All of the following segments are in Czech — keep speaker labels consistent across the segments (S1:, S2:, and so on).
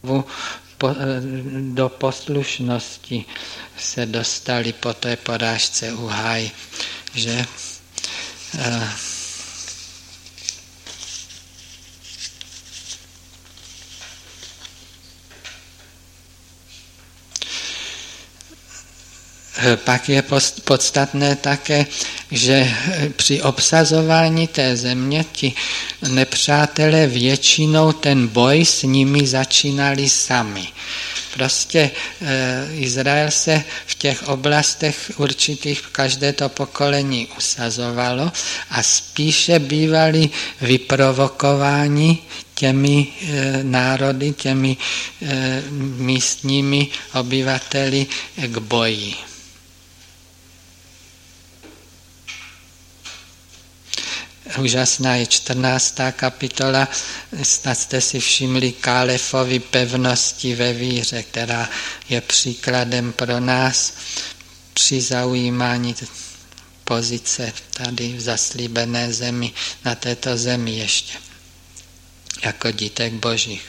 S1: do poslušnosti se dostali po té porážce u Háj, že pak je podstatné také, že při obsazování té země ti nepřátelé většinou ten boj s nimi začínali sami. Prostě Izrael se v těch oblastech určitých každé to pokolení usazovalo a spíše bývali vyprovokováni těmi národy, těmi místními obyvateli k boji. Úžasná je 14. kapitola, snad jste si všimli Kálefovy pevnosti ve víře, která je příkladem pro nás při zaujímání pozice tady v zaslíbené zemi, na této zemi ještě, jako dítek božích.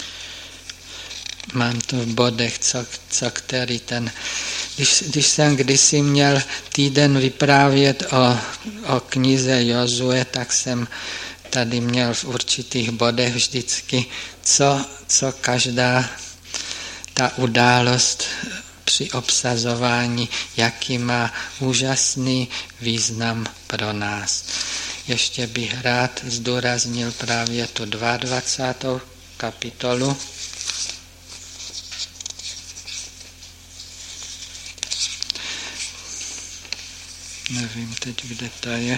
S1: Mám tu v bodech, co který ten... Když jsem kdysi měl týden vyprávět o knize Jozue, tak jsem tady měl v určitých bodech vždycky, co každá ta událost při obsazování, jaký má úžasný význam pro nás. Ještě bych rád zdůraznil právě tu 22. kapitolu. Nevím teď, kde to je.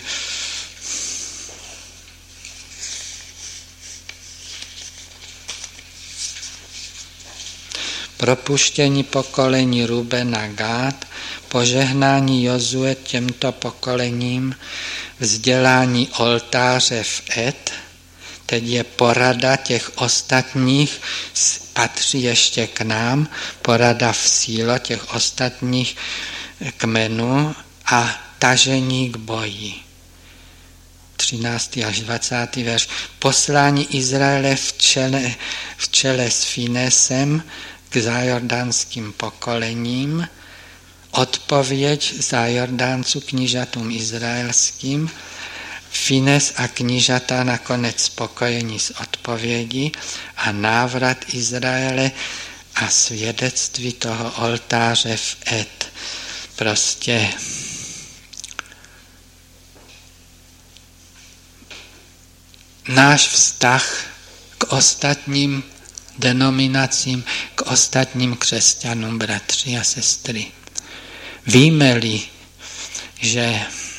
S1: Propuštění pokolení Rubena Gád, požehnání Jozue těmto pokolením, vzdělání oltáře v Et, teď je porada těch ostatních, patří ještě k nám, porada v sílo těch ostatních kmenů a tažení k boji. 13. až 20. verš. Poslání Izraele v čele s Finesem k zájordánským pokolením, odpověď zájordánců knížatům izraelským, Fines a knížata nakonec spokojení s odpovědí a návrat Izraele a svědectví toho oltáře v Et. Prostě náš vztah k ostatním denominacím, k ostatním křesťanům, bratři a sestry. Víme-li, že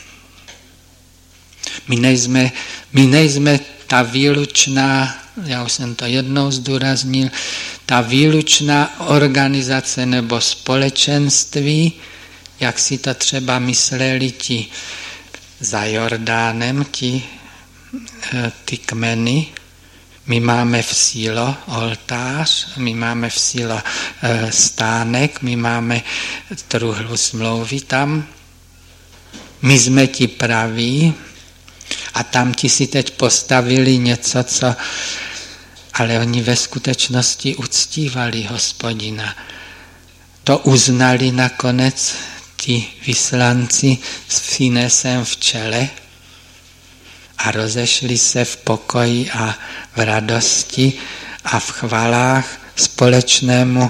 S1: my nejsme ta výlučná, já už jsem to jednou zdůraznil, ta výlučná organizace nebo společenství, jak si to třeba mysleli ti za Jordánem, ty kmeny. My máme v sílo oltář, my máme v sílo stánek, my máme truhlu smlouvy tam. My jsme ti praví a tam ti si teď postavili něco, ale oni ve skutečnosti uctívali Hospodina. To uznali nakonec ti vyslanci s Finesem v čele a rozešli se v pokoji a v radosti a v chvalách společnému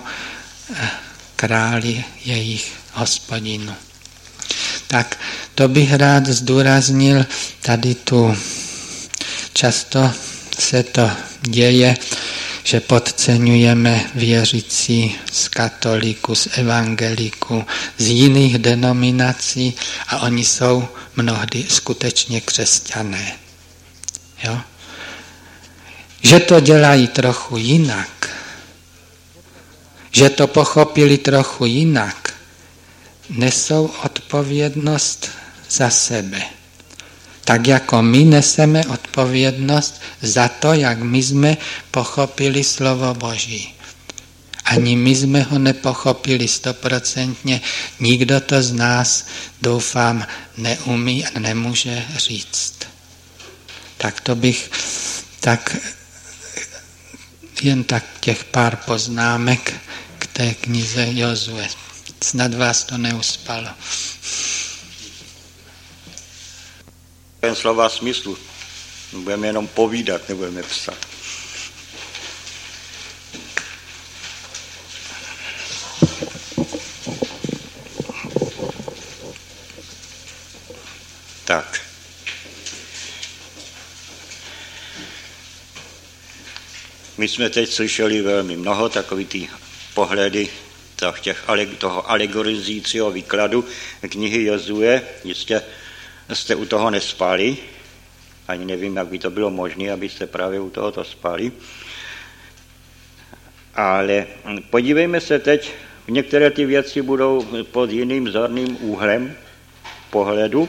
S1: králi jejich Hospodinu. Tak to bych rád zdůraznil tady tu. Často se to děje, že podceňujeme věřící z katolíků, z evangeliků, z jiných denominací a oni jsou mnohdy skutečně křesťané. Jo? Že to dělají trochu jinak, že to pochopili trochu jinak, nesou odpovědnost za sebe. Tak jako my neseme odpovědnost za to, jak my jsme pochopili slovo Boží. Ani my jsme ho nepochopili 100%, nikdo to z nás, doufám, neumí a nemůže říct. Tak to bych, tak jen tak těch pár poznámek k té knize Jozue. Snad vás to neuspalo.
S2: Jen slova smyslu. Budeme jenom povídat, nebudeme psat. Tak. My jsme teď slyšeli velmi mnoho takových ty pohledy toho alegorizujícího výkladu knihy Jozue. Jistě jste u toho nespali. Ani nevím, jak by to bylo možné, abyste právě u tohoto spali. Ale podívejme se teď, některé ty věci budou pod jiným zorným úhlem pohledu.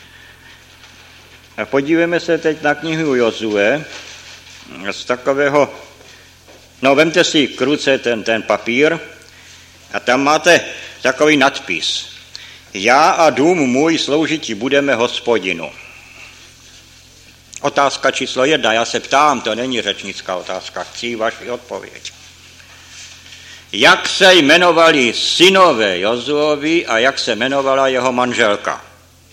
S2: A podívejme se teď na knihu Jozue z takového, no vemte si k ruce ten papír a tam máte takový nadpis. Já a dům můj sloužiti budeme Hospodinu. Otázka číslo 1, já se ptám, to není řečnická otázka, chci vaši odpověď. Jak se jmenovali synové Jozuovi a jak se jmenovala jeho manželka?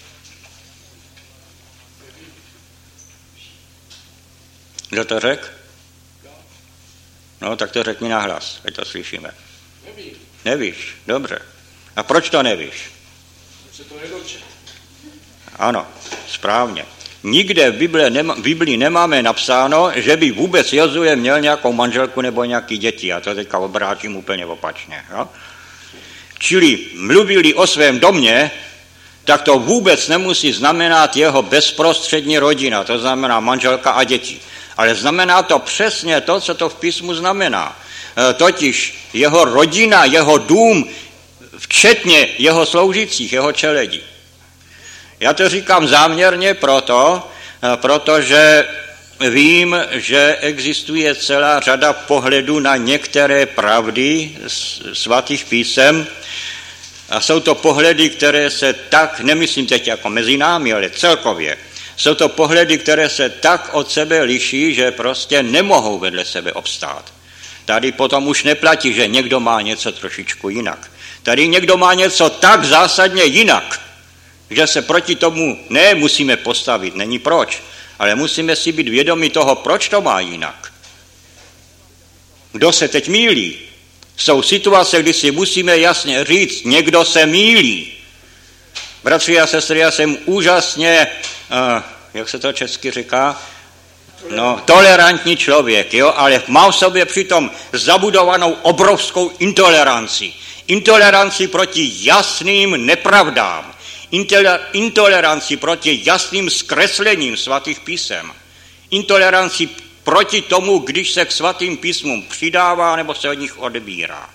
S2: Kdo to řekl? No, tak to řekni nahlas, ať to slyšíme. Nevíš, dobře. A proč to nevíš?
S3: Se to nedočet.
S2: Ano, správně. Nikde v Biblii nemáme napsáno, že by vůbec Jozue měl nějakou manželku nebo nějaký děti. Já to teďka obrážím úplně opačně. Jo? Čili mluvili o svém domě, tak to vůbec nemusí znamenat jeho bezprostřední rodina, to znamená manželka a děti. Ale znamená to přesně to, co to v písmu znamená. Totiž jeho rodina, jeho dům, včetně jeho sloužících, jeho čeledí. Já to říkám záměrně protože vím, že existuje celá řada pohledů na některé pravdy svatých písem a jsou to pohledy, které se tak, nemyslím teď jako mezi námi, ale celkově, jsou to pohledy, které se tak od sebe liší, že prostě nemohou vedle sebe obstát. Tady potom už neplatí, že někdo má něco trošičku jinak. Tady někdo má něco tak zásadně jinak, že se proti tomu musíme postavit, není proč, ale musíme si být vědomi toho, proč to má jinak. Kdo se teď mýlí? Jsou situace, kdy si musíme jasně říct, někdo se mýlí. Bratři a sestry, já jsem úžasně, jak se to česky říká, tolerantní člověk, jo, ale mám v sobě přitom zabudovanou obrovskou intoleranci. Intoleranci proti jasným nepravdám. Intoleranci proti jasným zkreslením svatých písem. Intoleranci proti tomu, když se k svatým písmům přidává nebo se od nich odbírá.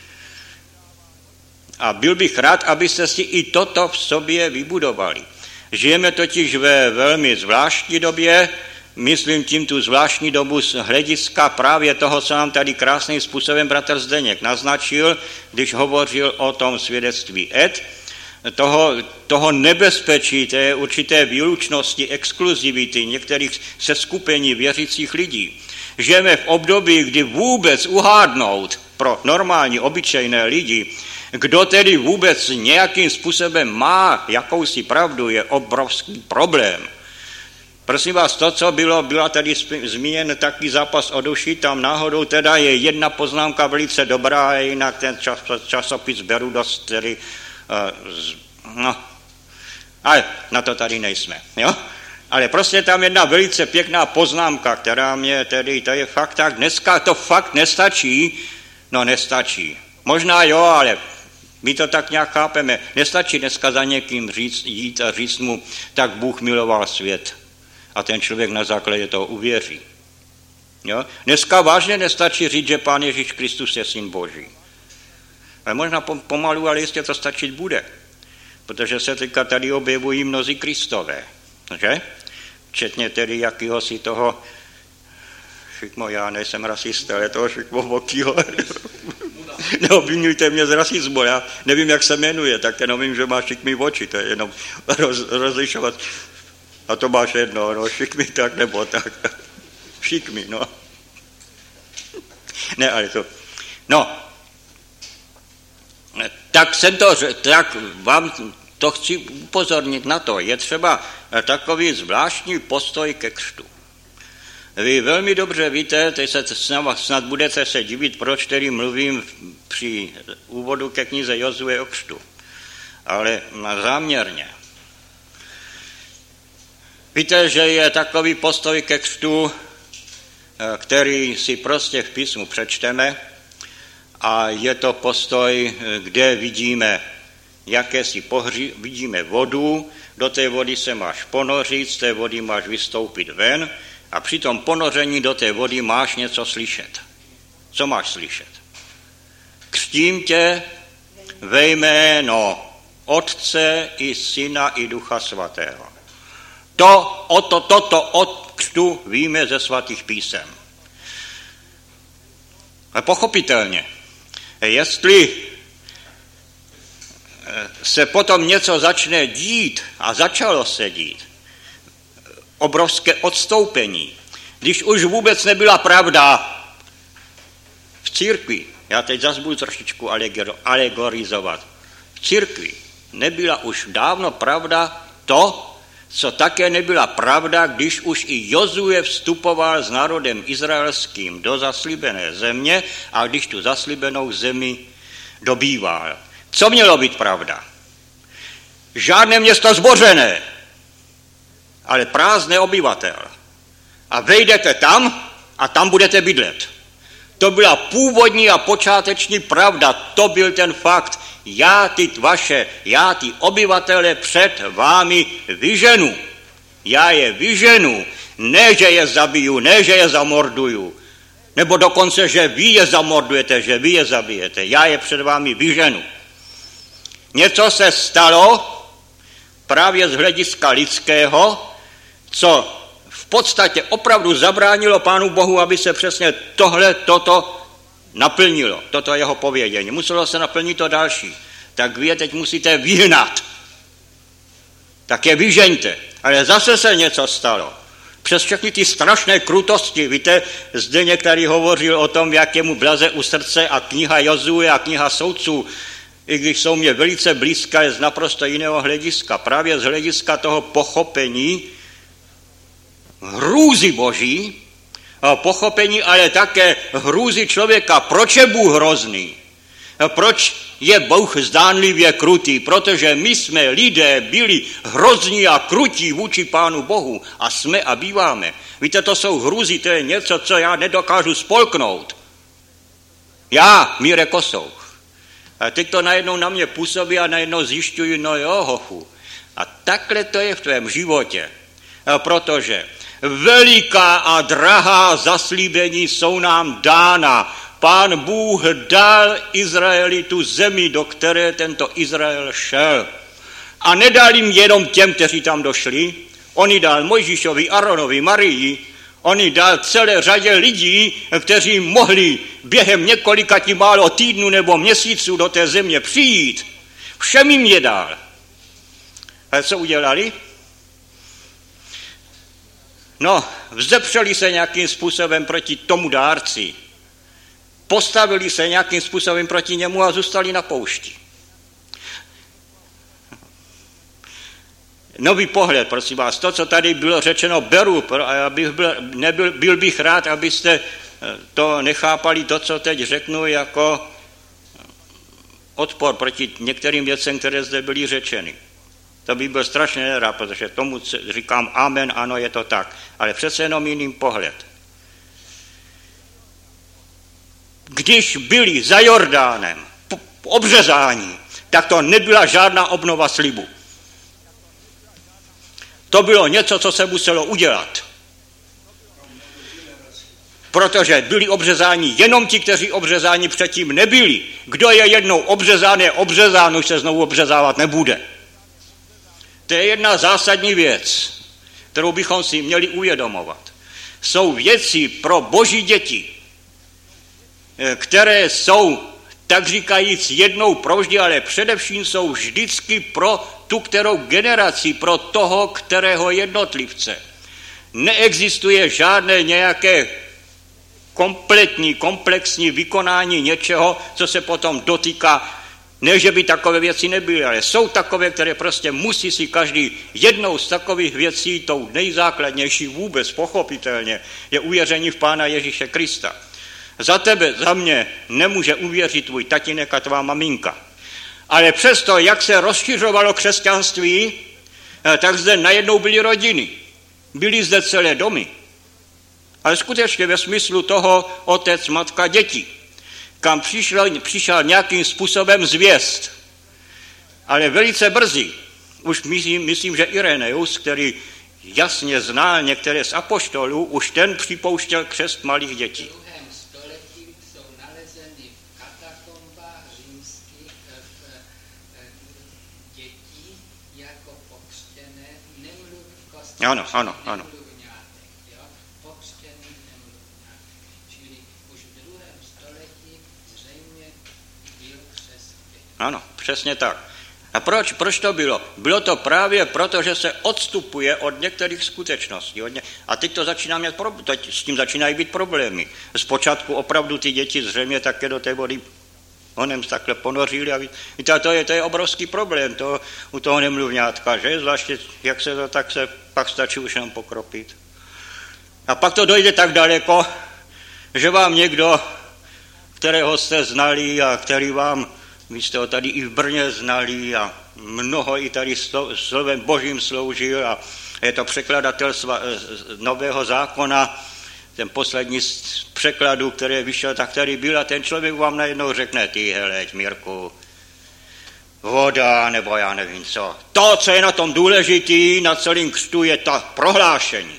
S2: A byl bych rád, abyste si i toto v sobě vybudovali. Žijeme totiž ve velmi zvláštní době, myslím tím tu zvláštní dobu z hlediska právě toho, co nám tady krásným způsobem bratr Zdeněk naznačil, když hovořil o tom svědectví toho nebezpečí, té určité výlučnosti, exkluzivity některých seskupení věřících lidí. Žijeme v období, kdy vůbec uhádnout pro normální, obyčejné lidi, kdo tedy vůbec nějakým způsobem má jakousi pravdu, je obrovský problém. Prosím vás, to, co byla tady zmíněn takový zápas o duši, tam náhodou teda je jedna poznámka velice dobrá, a jinak ten časopis beru dost tedy, ale na to tady nejsme, jo? Ale prostě tam jedna velice pěkná poznámka, která mě tedy, to je fakt tak, dneska to fakt nestačí, nestačí. Možná jo, ale my to tak nějak chápeme. Nestačí dneska za někým jít a říct mu, tak Bůh miloval svět. A ten člověk na základě toho uvěří. Jo? Dneska vážně nestačí říct, že Pán Ježíš Kristus je syn Boží. Ale možná pomalu, ale jistě to stačit bude. Protože se teďka tady objevují mnozí Kristové. Že? Včetně tedy jakýhosi toho šikmo, já nejsem rasista, ale toho šikmovokýho. Neobvinujte mě z rasismu, já nevím, jak se jmenuje, tak jenom vím, že má šikmý oči, to je jenom rozlišovat. A to máš jedno, šikmý tak nebo tak. Šikmý, Ne, ale to... No, tak vám to chci upozornit na to. Je třeba takový zvláštní postoj ke křtu. Vy velmi dobře víte, teď se snad budete se divit, proč tedy mluvím při úvodu ke knize Jozue o křtu. Ale záměrně. Víte, že je takový postoj ke křtu, který si prostě v písmu přečteme, a je to postoj, kde vidíme vidíme vodu, do té vody se máš ponořit, z té vody máš vystoupit ven a při tom ponoření do té vody máš něco slyšet. Co máš slyšet? Křtím tě ve jméno Otce i Syna i Ducha Svatého. Toto od křtu víme ze svatých písem. A pochopitelně, jestli se potom něco začne dít a začalo se dít, obrovské odstoupení, když už vůbec nebyla pravda v církvi, já teď zase budu trošičku alegorizovat, v církvi nebyla už dávno pravda to, co také nebyla pravda, když už i Jozue vstupoval s národem izraelským do zaslíbené země a když tu zaslíbenou zemi dobýval. Co mělo být pravda? Žádné město zbořené, ale prázdné obyvatel. A vejdete tam a tam budete bydlet. To byla původní a počáteční pravda, to byl ten fakt. Já ty obyvatele před vámi vyženu. Já je vyženu, ne, že je zabiju, ne, že je zamorduju, nebo dokonce, že vy je zamordujete, že vy je zabijete. Já je před vámi vyženu. Něco se stalo právě z hlediska lidského, co v podstatě opravdu zabránilo Pánu Bohu, aby se přesně toto naplnilo, toto jeho povědění. Muselo se naplnit to další. Tak vy je teď musíte vyhnat. Tak je vyžeňte. Ale zase se něco stalo. Přes všechny ty strašné krutosti, víte, zde některý hovořil o tom, jak je mu blaze u srdce a kniha Jozue a kniha soudců, i když jsou mě velice blízká, je z naprosto jiného hlediska. Právě z hlediska toho pochopení hrůzy Boží, pochopení ale také hrůzy člověka. Proč je Bůh hrozný? Proč je Bůh zdánlivě krutý? Protože my jsme lidé byli hrozní a krutí vůči Pánu Bohu a jsme a býváme. Víte, to jsou hrůzy, to je něco, co já nedokážu spolknout. Já, Míre Kosouch. A teď to najednou na mě působí a najednou zjišťuji, no jo, hochu. A takhle to je v tvém životě. Protože veliká a drahá zaslíbení jsou nám dána. Pán Bůh dal Izraeli tu zemi, do které tento Izrael šel. A nedal jim jenom těm, kteří tam došli. On ji dal Mojžíšovi, Aronovi, Marii. On ji dal celé řadě lidí, kteří mohli během několika málo týdnů nebo měsíců do té země přijít. Všem jim je dal. A co udělali? No, vzepřeli se nějakým způsobem proti tomu dárci. Postavili se nějakým způsobem proti němu a zůstali na poušti. Nový pohled, prosím vás, to, co tady bylo řečeno, beru, byl bych rád, abyste to nechápali, to, co teď řeknu, jako odpor proti některým věcem, které zde byly řečeny. To by byl strašně nerád, protože tomu říkám amen, ano, je to tak, ale přece jenom jiným pohled. Když byli za Jordánem obřezání, tak to nebyla žádná obnova slibu. To bylo něco, co se muselo udělat. Protože byli obřezáni jenom ti, kteří obřezáni předtím nebyli. Kdo je jednou obřezán, už se znovu obřezávat nebude. To je jedna zásadní věc, kterou bychom si měli uvědomovat. Jsou věci pro Boží děti, které jsou, tak říkajíc, jednou provždy, ale především jsou vždycky pro tu kterou generaci, pro toho, kterého jednotlivce. Neexistuje žádné nějaké komplexní vykonání něčeho, co se potom dotýká. Ne, že by takové věci nebyly, ale jsou takové, které prostě musí si každý jednou z takových věcí, tou nejzákladnější vůbec pochopitelně, je uvěření v Pána Ježíše Krista. Za tebe, za mě nemůže uvěřit tvůj tatínek a tvá maminka. Ale přesto, jak se rozšiřovalo křesťanství, tak zde najednou byly rodiny. Byly zde celé domy. Ale skutečně ve smyslu toho otec, matka, děti. Kam přišel nějakým způsobem zvěst. Ale velice brzy, už myslím, že Ireneus, který jasně znal některé z apoštolů, už ten připouštěl křest malých dětí. Ano. Ano, přesně tak. A proč to bylo? Bylo to právě proto, že se odstupuje od některých skutečností. A teď to začíná s tím začínají být problémy. Zpočátku opravdu ty děti zřejmě také do té vody honem takhle ponořili. A to je obrovský problém u toho nemluvňátka, že? Zvláště jak se to, tak se pak stačí už jenom pokropit. A pak to dojde tak daleko, že vám někdo, kterého jste znali a který vám, vy jste ho tady i v Brně znali a mnoho i tady slovem Božím sloužil a je to překladatel Nového zákona, ten poslední z překladů, který vyšel, tak tady byl a ten člověk vám najednou řekne, ty heleď, Mirku, voda nebo já nevím co. To, co je na tom důležitý, na celém křtu, je to prohlášení.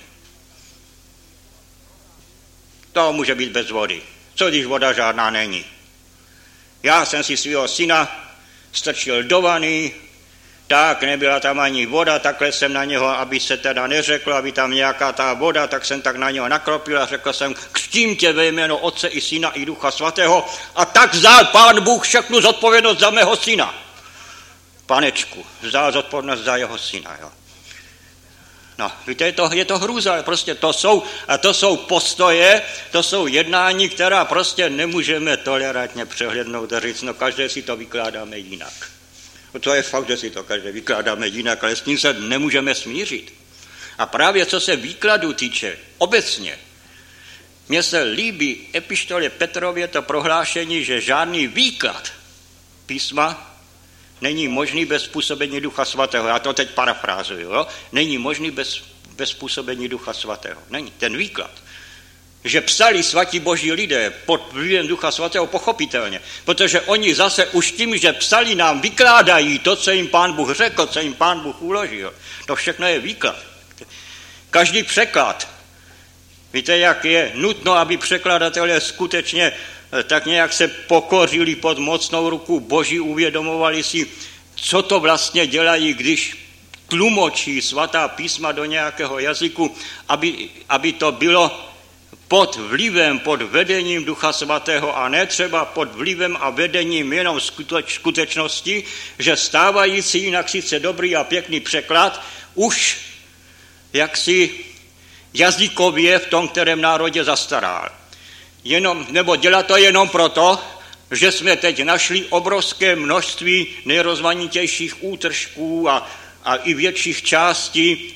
S2: To může být bez vody. Co když voda žádná není? Já jsem si svého syna strčil do vany, tak nebyla tam ani voda, takhle jsem na něho, aby se teda neřeklo, aby tam nějaká ta voda, tak jsem tak na něho nakropil a řekl jsem, křtím tě ve jméno Otce i Syna i Ducha Svatého a tak vzal Pán Bůh všechnu zodpovědnost za mého syna. Panečku, vzal zodpovědnost za jeho syna. Jo. No, víte, je to hrůza, prostě to jsou postoje, to jsou jednání, která prostě nemůžeme tolerantně přehlednout a říct, no každé si to vykládáme jinak. To je fakt, že si to každé vykládáme jinak, ale s tím se nemůžeme smířit. A právě co se výkladu týče, obecně, mně se líbí epištole Petrově to prohlášení, že žádný výklad písma není možný bez působení Ducha Svatého. Já to teď parafrázuju. Jo? Není možný bez působení Ducha Svatého. Není. Ten výklad. Že psali svatí boží lidé pod vlivem Ducha Svatého pochopitelně, protože oni zase už tím, že psali, nám vykládají to, co jim Pán Bůh řekl, co jim Pán Bůh uložil. To všechno je výklad. Každý překlad. Víte, jak je nutno, aby překladatelé skutečně tak nějak se pokořili pod mocnou ruku Boží, uvědomovali si, co to vlastně dělají, když tlumočí svatá písma do nějakého jazyku, aby to bylo pod vlivem, pod vedením Ducha Svatého a ne třeba pod vlivem a vedením jenom skutečnosti, že stávající jinak sice dobrý a pěkný překlad už jaksi jazykově v tom, kterém národě zastaral. Nebo dělat to jenom proto, že jsme teď našli obrovské množství nejrozvanitějších útržků a i větších částí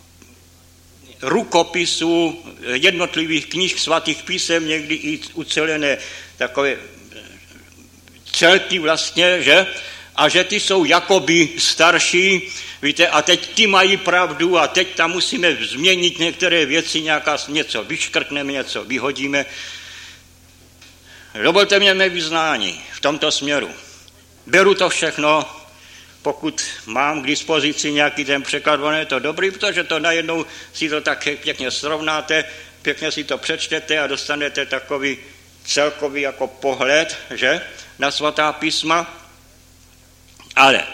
S2: rukopisů jednotlivých knih svatých písem, někdy i ucelené takové celky vlastně, že? A že ty jsou jakoby starší, víte, a teď ty mají pravdu a teď tam musíme změnit některé věci, něco vyškrtneme, něco vyhodíme. Dovolte mě mé vyznání v tomto směru. Beru to všechno, pokud mám k dispozici nějaký ten překlad, on je to dobrý, protože to najednou si to tak pěkně srovnáte, pěkně si to přečtete a dostanete takový celkový jako pohled, že, na svatá písma. Ale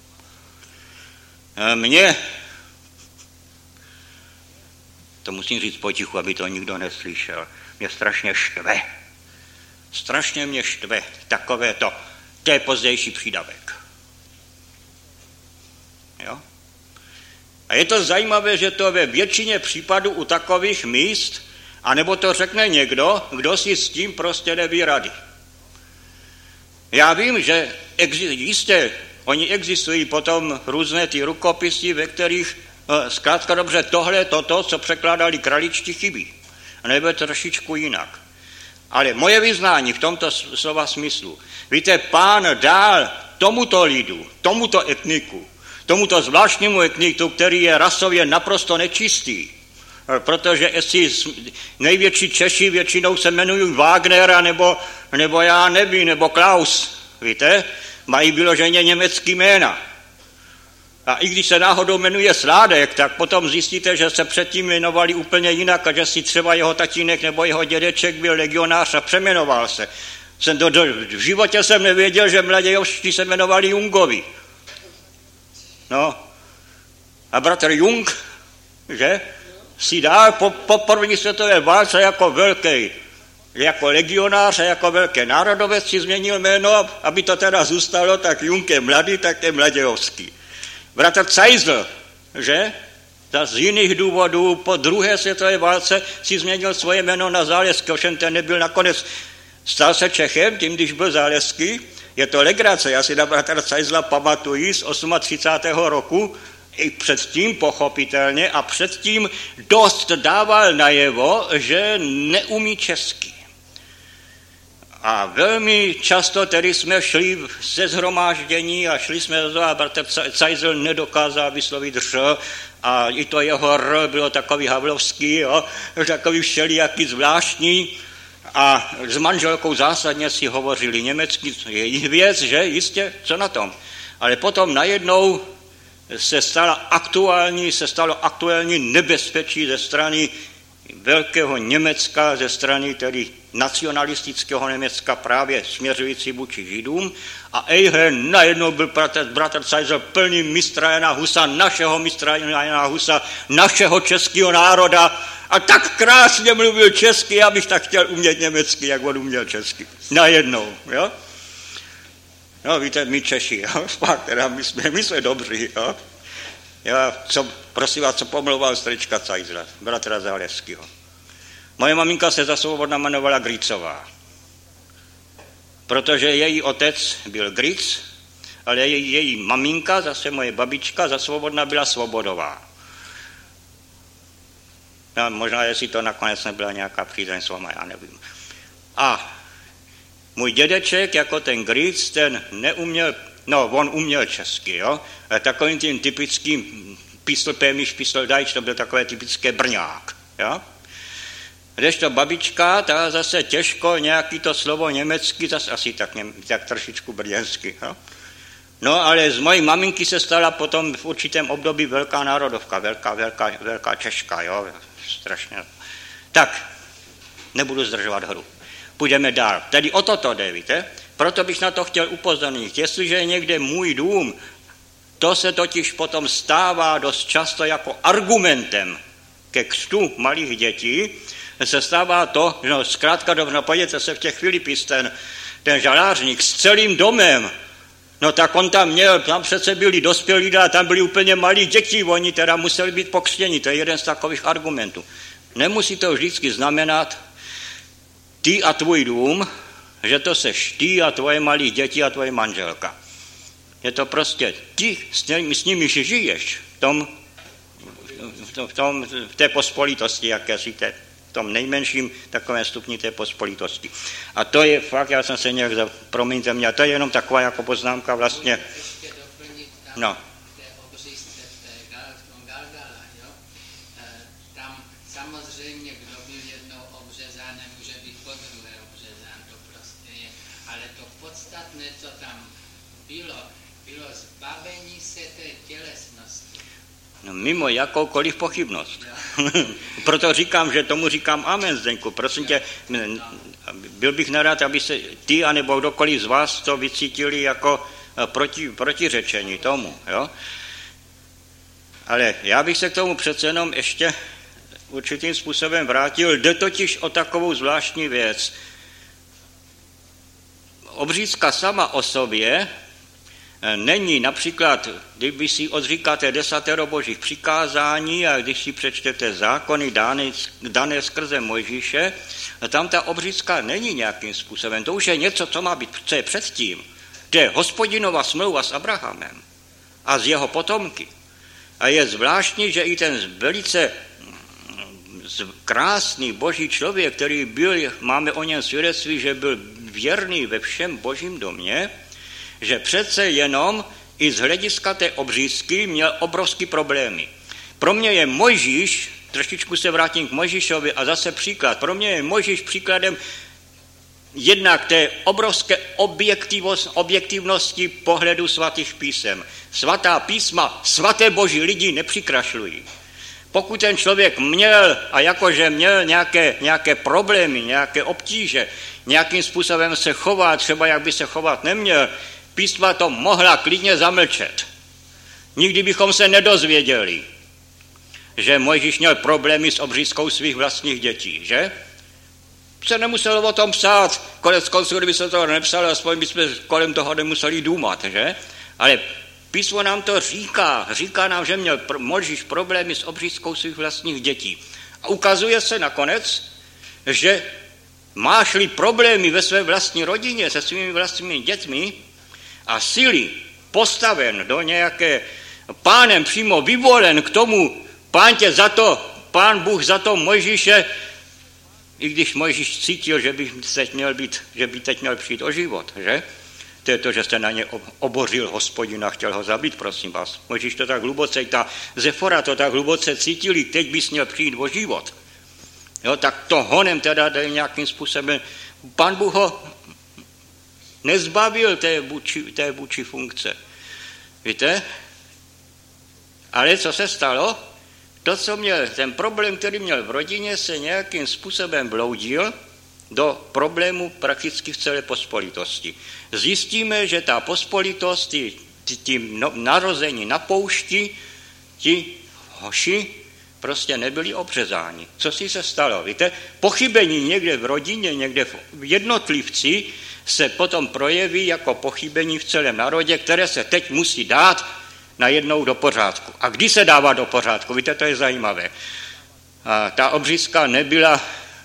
S2: mě, to musím říct potichu, aby to nikdo neslyšel, mě strašně štve. Strašně mě štve takové to je pozdější přídavek. Jo? A je to zajímavé, že to ve většině případů u takových míst A nebo to řekne někdo, kdo si s tím prostě neví rady. Já vím, že jistě, oni existují potom různé ty rukopisy, ve kterých zkrátka dobře tohle, toto, co překládali kraličtí, chybí. A nebo trošičku jinak. Ale moje vyznání v tomto slova smyslu. Víte, Pán dal tomuto lidu, tomuto etniku, tomuto zvláštnímu etniku, který je rasově naprosto nečistý, protože největší Češi většinou se jmenují Wagner, nebo já nevím, nebo Klaus, víte, mají vyloženě německý jména. A i když se náhodou jmenuje Sládek, tak potom zjistíte, že se předtím jmenovali úplně jinak a že si třeba jeho tatínek nebo jeho dědeček byl legionář a přeměnoval se. V životě jsem nevěděl, že mladějovští se jmenovali Jungovi. No. A bratr Jung, že? Si dál po první světové válce jako velký, jako legionář a jako velký národovec si změnil jméno, aby to teda zůstalo, tak Jung je mladý, tak je mladějovský. Bratr Zeisel, že? Z jiných důvodů po druhé světové válce si změnil svoje jméno na Záleský, ovšem ten nebyl nakonec, stal se Čechem, tím, když byl Záleský. Je to legrace, já si na bratra Zeisela pamatuji z 38. roku, i předtím pochopitelně a předtím dost dával najevo, že neumí česky. A velmi často tedy jsme šli ze shromáždění a šli jsme a bratr Zeisel nedokázal vyslovit ř a i to jeho r bylo takový havlovský, jo, takový všelijaký zvláštní a s manželkou zásadně si hovořili německy, je jich věc, že jistě, co na tom. Ale potom najednou se stalo aktuální nebezpečí ze strany velkého Německa, ze strany tedy nacionalistického Německa právě směřující vůči Židům a najednou byl bratr Zeisel plný mistra Jana Husa, našeho mistra Jana Husa, našeho českého národa a tak krásně mluvil česky, já bych tak chtěl umět německy, jak on uměl česky. Najednou, jo? No víte, my Češi, jo? Fakt, teda my jsme dobří, jo? Prosím vás, co pomlouval strička Zeisela, bratra Záleského. Moje maminka se za svobodna jmenovala Gricová, protože její otec byl Gric, ale její maminka, zase moje babička, za svobodna byla Svobodová. No, možná, jestli to nakonec nebyla nějaká přízeň slova, já nevím. A můj dědeček, jako ten Gric, ten neuměl, on uměl česky, jo, ale takovým tím typickým písl pémiš, písl dajč, to byl takové typické Brňák, jo. Kdežto babička, ta zase těžko nějaký to slovo německy, zase asi tak trošičku brněnsky, jo. No, ale z mojí maminky se stala potom v určitém období velká národovka, velká Češka, jo, strašně. Tak, nebudu zdržovat hru. Půjdeme dál. Tedy o toto jde, víte? Proto bych na to chtěl upozornit. Jestliže je někde můj dům, to se totiž potom stává dost často jako argumentem ke křtu malých dětí, se stává to, že zkrátka podívejte se v těch Filipích, ten žalářník s celým domem, no tak on tam přece byli dospělí a tam byli úplně malí děti, oni teda museli být pokřtěni, to je jeden z takových argumentů. Nemusí to vždycky znamenat ty a tvůj dům, že to seš ty a tvoje malí děti a tvoje manželka. Je to prostě ty, s nimi žiješ v té pospolitosti, jakési v tom nejmenším takovém stupni té pospolitosti. A to je fakt, já jsem se nějak, promiňte mě, to je jenom taková jako poznámka vlastně. No.
S1: Samozřejmě, kdo byl jednou obřezán, nemůže být podruhé obřezán, to prostě je. Ale to podstatné, co tam bylo zbavení se té tělesnosti.
S2: No, mimo jakoukoliv pochybnost. Proto říkám, že tomu říkám amen, Zdeňku. Prosím tě, byl bych nerad, aby se ty, anebo kdokoliv z vás to vycítili jako protiřečení tomu. Jo? Ale já bych se k tomu přece jenom ještě určitým způsobem vrátil. Jde totiž o takovou zvláštní věc. Obřízka sama o sobě není například, kdyby si odříkáte 10 božích přikázání a když si přečtete zákony dané skrze Mojžíše, tam ta obřízka není nějakým způsobem. To už je něco, co má být, co je předtím. To je Hospodinova smlouva s Abrahamem a s jeho potomky. A je zvláštní, že i ten velice krásný boží člověk, který byl, máme o něm svědectví, že byl věrný ve všem božím domě, že přece jenom i z hlediska té obřízky měl obrovský problémy. Pro mě je Mojžíš, trošičku se vrátím k Mojžíšovi a zase příklad, pro mě je Mojžíš příkladem jednak té obrovské objektivnosti pohledu svatých písem. Svatá písma, svaté boží lidi nepřikrašlují. Pokud ten člověk měl, a jakože měl nějaké problémy, nějaké obtíže, nějakým způsobem se chová, třeba jak by se chovat neměl, písma to mohla klidně zamlčet. Nikdy bychom se nedozvěděli, že Mojžíš měl problémy s obřízkou svých vlastních dětí, že? Se nemuselo o tom psát, konec konců, kdyby se to nepsalo, aspoň bychom kolem toho nemuseli důmat, že? Ale písmo nám to říká nám, že měl Mojžíš problémy s obřízkou svých vlastních dětí. A ukazuje se nakonec, že máš-li problémy ve své vlastní rodině se svými vlastními dětmi a síly postaven do nějaké pánem přímo vyvolen k tomu, pán Bůh za to Mojžíše, i když Mojžíš cítil, že by teď měl přijít o život, že? To je to, že se na ně obořil Hospodin a chtěl ho zabít, prosím vás. Mojžíš to tak hluboce, ta Zefora to tak hluboce cítili, teď bys měl přijít o život. Jo, tak to honem teda nějakým způsobem. Pán Bůh ho nezbavil té vůči funkce. Víte? Ale co se stalo? To, co měl, ten problém, který měl v rodině, se nějakým způsobem vloudil do problému prakticky v celé pospolitosti. Zjistíme, že ta pospolitost, tím narození na poušti, ti hoši prostě nebyli obřezáni. Co si se stalo? Víte, pochybení někde v rodině, někde v jednotlivci se potom projeví jako pochybení v celém národě, které se teď musí dát najednou do pořádku. A kdy se dává do pořádku? Víte, to je zajímavé. A ta obřízka nebyla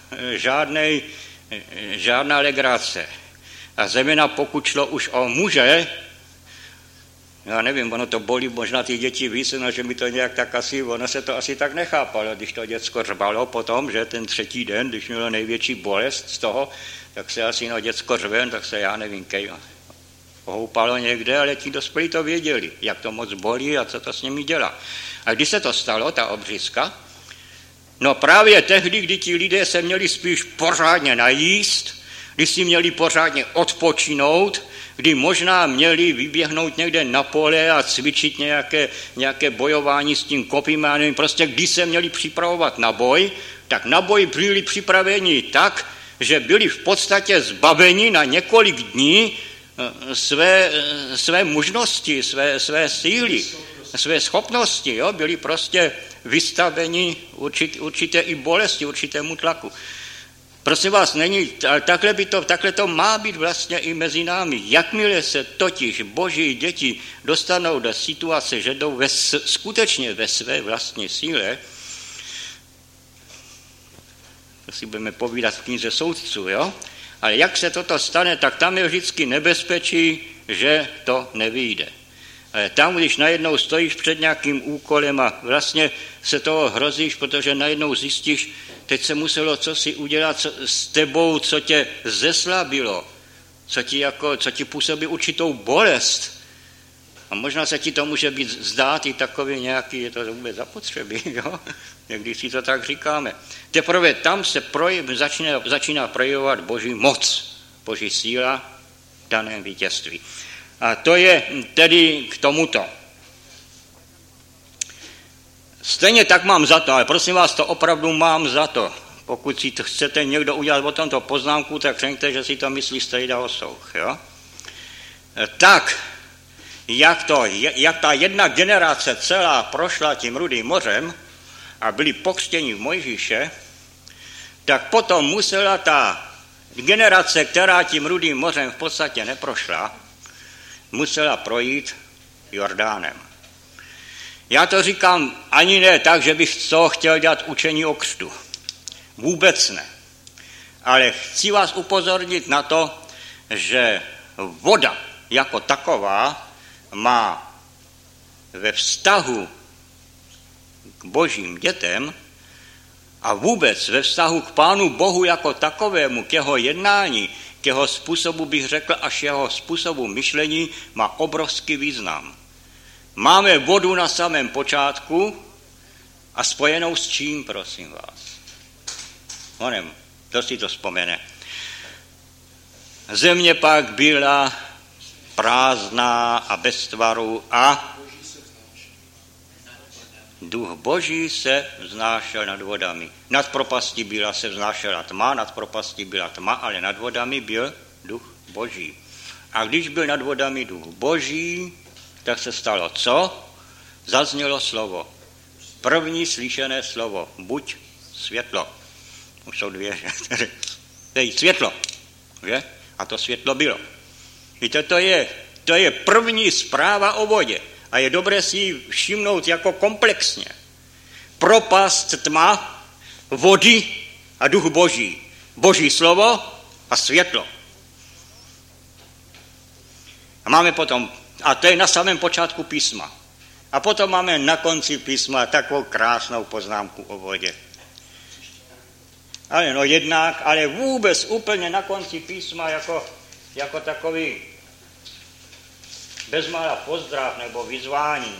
S2: žádná legrace. A zejména pokud šlo už o muže, já nevím, ono to bolí možná ty děti víc, no, že mi to nějak tak asi, ono se to asi tak nechápalo, když to děcko řvalo potom, že ten třetí den, když mělo největší bolest z toho, tak se asi děcko řve, tak se já nevím, pohoupalo někde, ale ti dospělí to věděli, jak to moc bolí a co to s nimi dělá. A když se to stalo, ta obřízka, no právě tehdy, kdy ti lidé se měli spíš pořádně najíst, když si měli pořádně odpočinout, kdy možná měli vyběhnout někde na pole a cvičit nějaké bojování s tím kopím, a nevím, prostě když se měli připravovat na boj, tak na boj byli připraveni tak, že byli v podstatě zbaveni na několik dní své možnosti, své síly, své schopnosti, jo? Byli prostě vystaveni určité i bolesti, určitému tlaku. Prosím vás, takhle to má být vlastně i mezi námi. Jakmile se totiž boží děti dostanou do situace, že jdou skutečně ve své vlastní síle, to si budeme povídat v knize Soudců, jo? Ale jak se toto stane, tak tam je vždycky nebezpečí, že to nevyjde. Ale tam, když najednou stojíš před nějakým úkolem a vlastně se toho hrozíš, protože najednou zjistíš, teď se muselo cosi udělat s tebou, co tě zeslabilo, co ti působí určitou bolest. A možná se ti to může být zdát i takový nějaký, je to vůbec zapotřebí, jo? Někdy si to tak říkáme. Teprve tam se začíná projevovat boží moc, boží síla v daném vítězství. A to je tedy k tomuto. Stejně tak mám za to, ale prosím vás, to opravdu mám za to. Pokud si chcete někdo udělat o tomto poznámku, tak řekněte, že si to myslí Strejda Osouch. Jo? Tak, jak ta jedna generace celá prošla tím Rudým mořem a byli pokřtěni v Mojžíše, tak potom musela ta generace, která tím Rudým mořem v podstatě neprošla, musela projít Jordánem. Já to říkám ani ne tak, že bych chtěl dělat učení o křtu. Vůbec ne. Ale chci vás upozornit na to, že voda jako taková má ve vztahu k božím dětem a vůbec ve vztahu k Pánu Bohu jako takovému, k jeho jednání, k jeho způsobu, bych řekl, až jeho způsobu myšlení, má obrovský význam. Máme vodu na samém počátku a spojenou s čím, prosím vás? Onem, kdo si to vzpomene? Země pak byla prázdná a bez tvaru a duch Boží se vznášel nad vodami. Nad propastí byla se vznášela tma, nad propastí byla tma, ale nad vodami byl duch Boží. A když byl nad vodami duch Boží, tak se stalo co? Zaznělo slovo. První slyšené slovo. Buď světlo. Už jsou dvě, že? Dej světlo. Že? A to světlo bylo. Víte, to je první zpráva o vodě. A je dobré si ji všimnout jako komplexně. Propast, tma, vody a duch Boží. Boží slovo a světlo. A máme potom, a to je na samém počátku písma. A potom máme na konci písma takovou krásnou poznámku o vodě. Ale no jednak, ale vůbec úplně na konci písma jako takový bezmála pozdrav nebo vyzvání.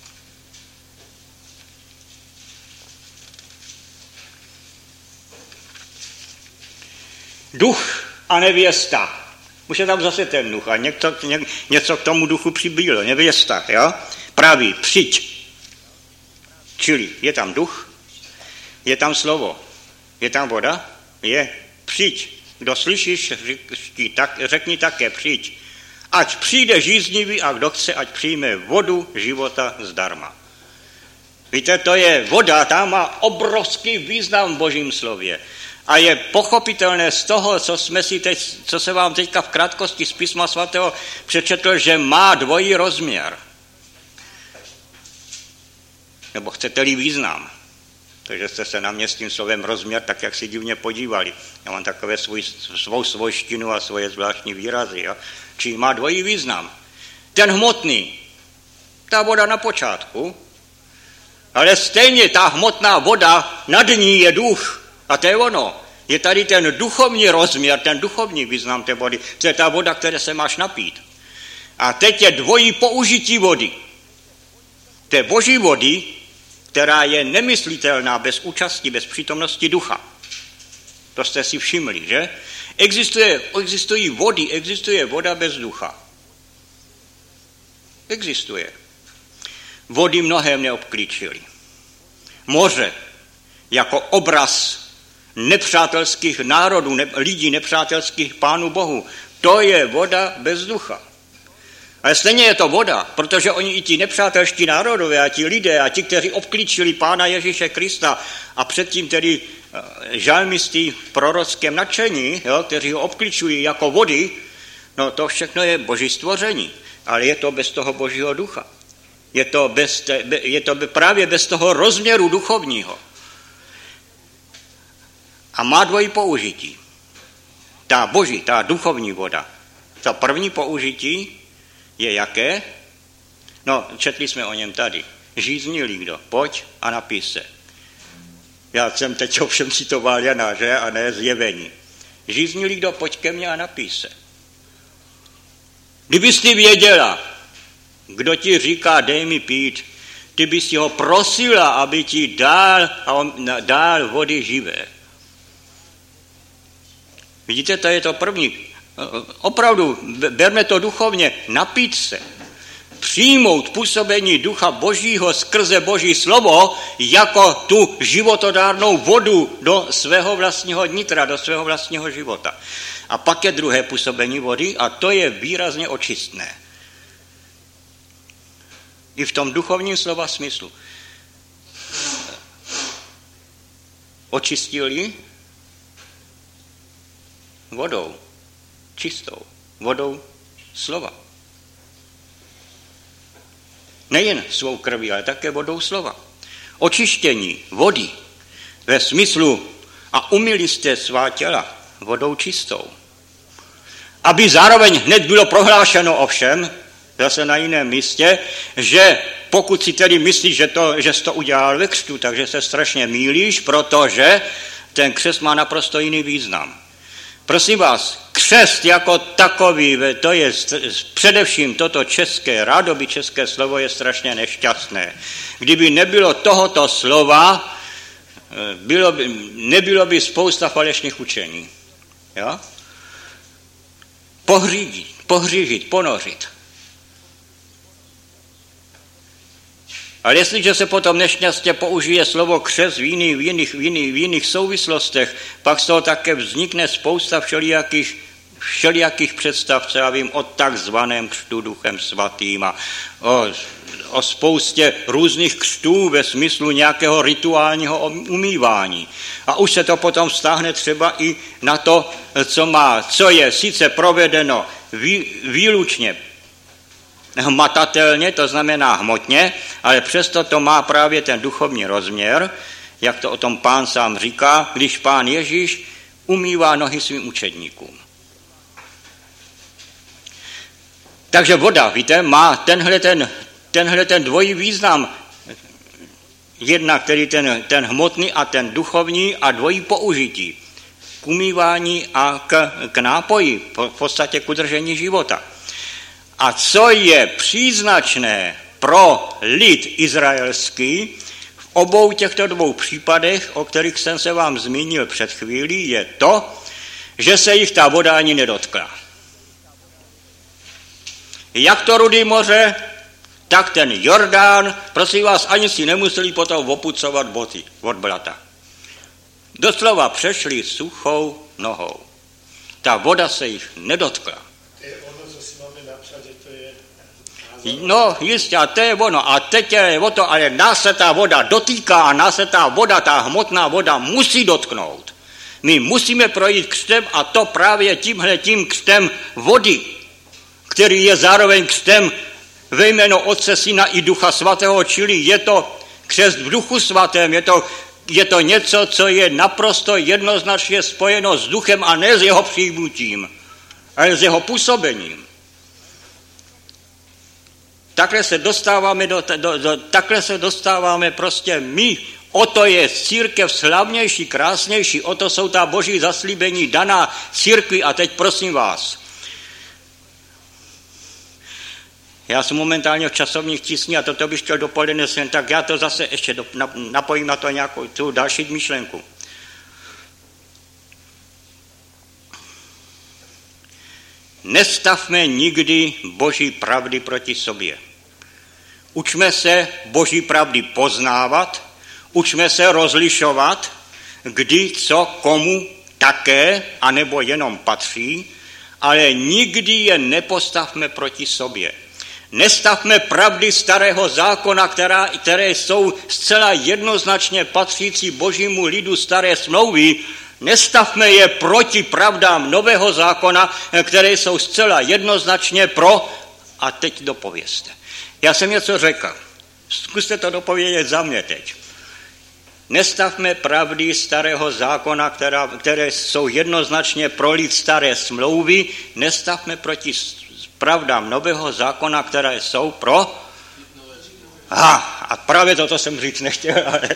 S2: Duch a nevěsta. Už je tam zase ten duch a něco k tomu duchu přibylo. Nevěsta, jo? Praví, přijď. Čili je tam duch, je tam slovo, je tam voda, je přijď. Kdo slyšíš, řekni také přijď. Ať přijde žíznivý a kdo chce, ať přijme vodu života zdarma. Víte, to je voda, ta má obrovský význam v Božím slově. A je pochopitelné z toho, co se vám teďka v krátkosti z Písma svatého přečetl, že má dvojí rozměr. Nebo chcete-li význam. Takže jste se na mě s tím slovem rozměr tak, jak si divně podívali. Já mám takové svou svojštinu a svoje zvláštní výrazy. Jo? Čili má dvojí význam. Ten hmotný, ta voda na počátku, ale stejně ta hmotná voda, nad ní je duch. A to je ono. Je tady ten duchovní rozměr, ten duchovní význam té vody. To je ta voda, které se máš napít. A teď je dvojí použití vody. To je boží vody, která je nemyslitelná bez účasti, bez přítomnosti ducha. To jste si všimli, že? Existují vody, existuje voda bez ducha. Existuje. Vody mnohem neobklíčily. Moře jako obraz nepřátelských národů, lidí nepřátelských Pánu Bohu, to je voda bez ducha. Ale stejně je to voda, protože oni i ti nepřátelští národové a ti lidé a ti, kteří obklíčili Pána Ježíše Krista a předtím tedy žalmisty v prorockém nadšení, jo, kteří ho obklíčují jako vody, no to všechno je boží stvoření, ale je to bez toho božího ducha. Je to právě bez toho rozměru duchovního. A má dvojí použití. Ta boží, ta duchovní voda. To první použití je jaké? No, četli jsme o něm tady. Žízní-li kdo, pojď a napij se. Já jsem teď ovšem citoval Jana, že? A ne Zjevení. Žízní-li kdo, pojď ke mně a napij se. Kdybys ty věděla, kdo ti říká, dej mi pít, ty bys ho prosila, aby ti dal vody živé. Vidíte, to je to první. Opravdu, berme to duchovně, napít se. Přijmout působení ducha božího skrze boží slovo jako tu životodárnou vodu do svého vlastního nitra, do svého vlastního života. A pak je druhé působení vody a to je výrazně očistné. I v tom duchovním slova smyslu. Očistili vodou, čistou, vodou slova. Nejen svou krví, ale také vodou slova. Očištění vody ve smyslu a umyli jste svá těla vodou čistou. Aby zároveň hned bylo prohlášeno ovšem, zase na jiném místě, že pokud si tedy myslíš, že jsi to udělal ve křtu, takže se strašně mýlíš, protože ten křest má naprosto jiný význam. Prosím vás, křest jako takový, to je především toto české, rádoby české slovo je strašně nešťastné. Kdyby nebylo tohoto slova, nebylo by spousta falešných učení. Jo? Pohřížit, ponořit. Ale jestliže se potom nešťastně použije slovo křest v jiných souvislostech, pak z toho také vznikne spousta všelijakých představ, co já vím, o takzvaném křtu Duchem Svatým a o spoustě různých křtů ve smyslu nějakého rituálního umývání. A už se to potom vztáhne třeba i na to, co je sice provedeno výlučně hmatatelně, to znamená hmotně, ale přesto to má právě ten duchovní rozměr, jak to o tom Pán sám říká, když Pán Ježíš umývá nohy svým učedníkům. Takže voda, víte, má tenhle ten dvojí význam, jednak který ten hmotný a ten duchovní a dvojí použití k umývání a k nápoji, v podstatě k udržení života. A co je příznačné pro lid izraelský v obou těchto dvou případech, o kterých jsem se vám zmínil před chvílí, je to, že se jich ta voda ani nedotkla. Jak to Rudé moře, tak ten Jordán, prosím vás, ani si nemuseli potom opucovat boty od blata. Doslova přešli suchou nohou. Ta voda se jich nedotkla. No jistě, a to je ono. A teď je o to, ale nás se ta voda dotýká a nás se ta voda, ta hmotná voda musí dotknout. My musíme projít křtem a to právě tímhletím křtem vody, který je zároveň křtem ve jméno Otce, Syna i Ducha Svatého, čili je to křest v Duchu Svatém, je to něco, co je naprosto jednoznačně spojeno s Duchem a ne s jeho přijmutím, ale s jeho působením. Takhle se dostáváme prostě my. O to je církev slavnější, krásnější, o to jsou ta boží zaslíbení daná církvi. A teď prosím vás, já jsem momentálně v časovních tísní a toto bych chtěl dopoledne, tak já to zase ještě napojím na to nějakou tu další myšlenku. Nestavme nikdy boží pravdy proti sobě. Učme se boží pravdy poznávat, učme se rozlišovat, kdy, co, komu také, anebo jenom patří, ale nikdy je nepostavme proti sobě. Nestavme pravdy starého zákona, které jsou zcela jednoznačně patřící božímu lidu staré smlouvy, nestavme je proti pravdám nového zákona, které jsou zcela jednoznačně pro, a teď dopovězte. Já jsem něco řekl, zkuste to dopovědět za mě teď. Nestavme pravdy starého zákona, které jsou jednoznačně pro lid staré smlouvy, nestavme proti pravdám nového zákona, které jsou pro... A právě toto jsem říct nechtěl, ale...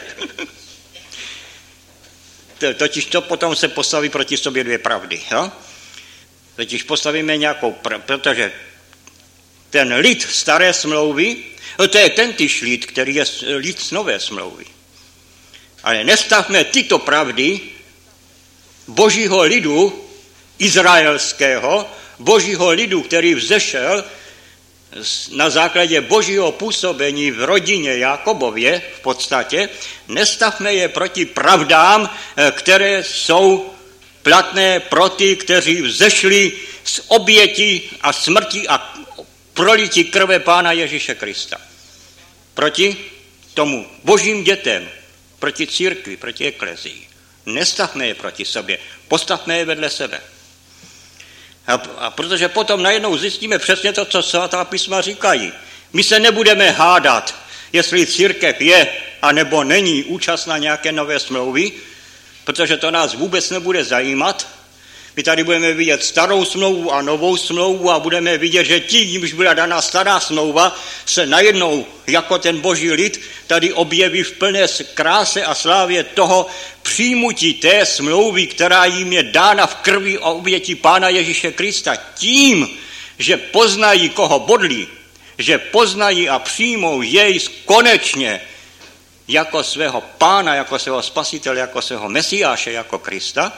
S2: Totiž to potom se postaví proti sobě dvě pravdy. Jo? Totiž postavíme nějakou... Protože ten lid staré smlouvy, to je tentýž lid, který je lid z nové smlouvy. Ale nestavme tyto pravdy božího lidu izraelského, božího lidu, který vzešel na základě božího působení v rodině Jakobově v podstatě, nestavme je proti pravdám, které jsou platné pro ty, kteří vzešli z oběti a smrti a prolití krve Pána Ježíše Krista. Proti tomu božím dětem, proti církvi, proti eklezii. Nestavme je proti sobě, postavme je vedle sebe. A protože potom najednou zjistíme přesně to, co svatá písma říkají. My se nebudeme hádat, jestli církev je a nebo není účastna nějaké nové smlouvy, protože to nás vůbec nebude zajímat. My tady budeme vidět starou smlouvu a novou smlouvu a budeme vidět, že ti, jimž byla daná stará smlouva, se najednou jako ten boží lid tady objeví v plné kráse a slávě toho přijmutí té smlouvy, která jim je dána v krvi a oběti Pána Ježíše Krista. Tím, že poznají, koho bodlí, že poznají a přijmou jej konečně jako svého Pána, jako svého Spasitele, jako svého Mesiáše, jako Krista.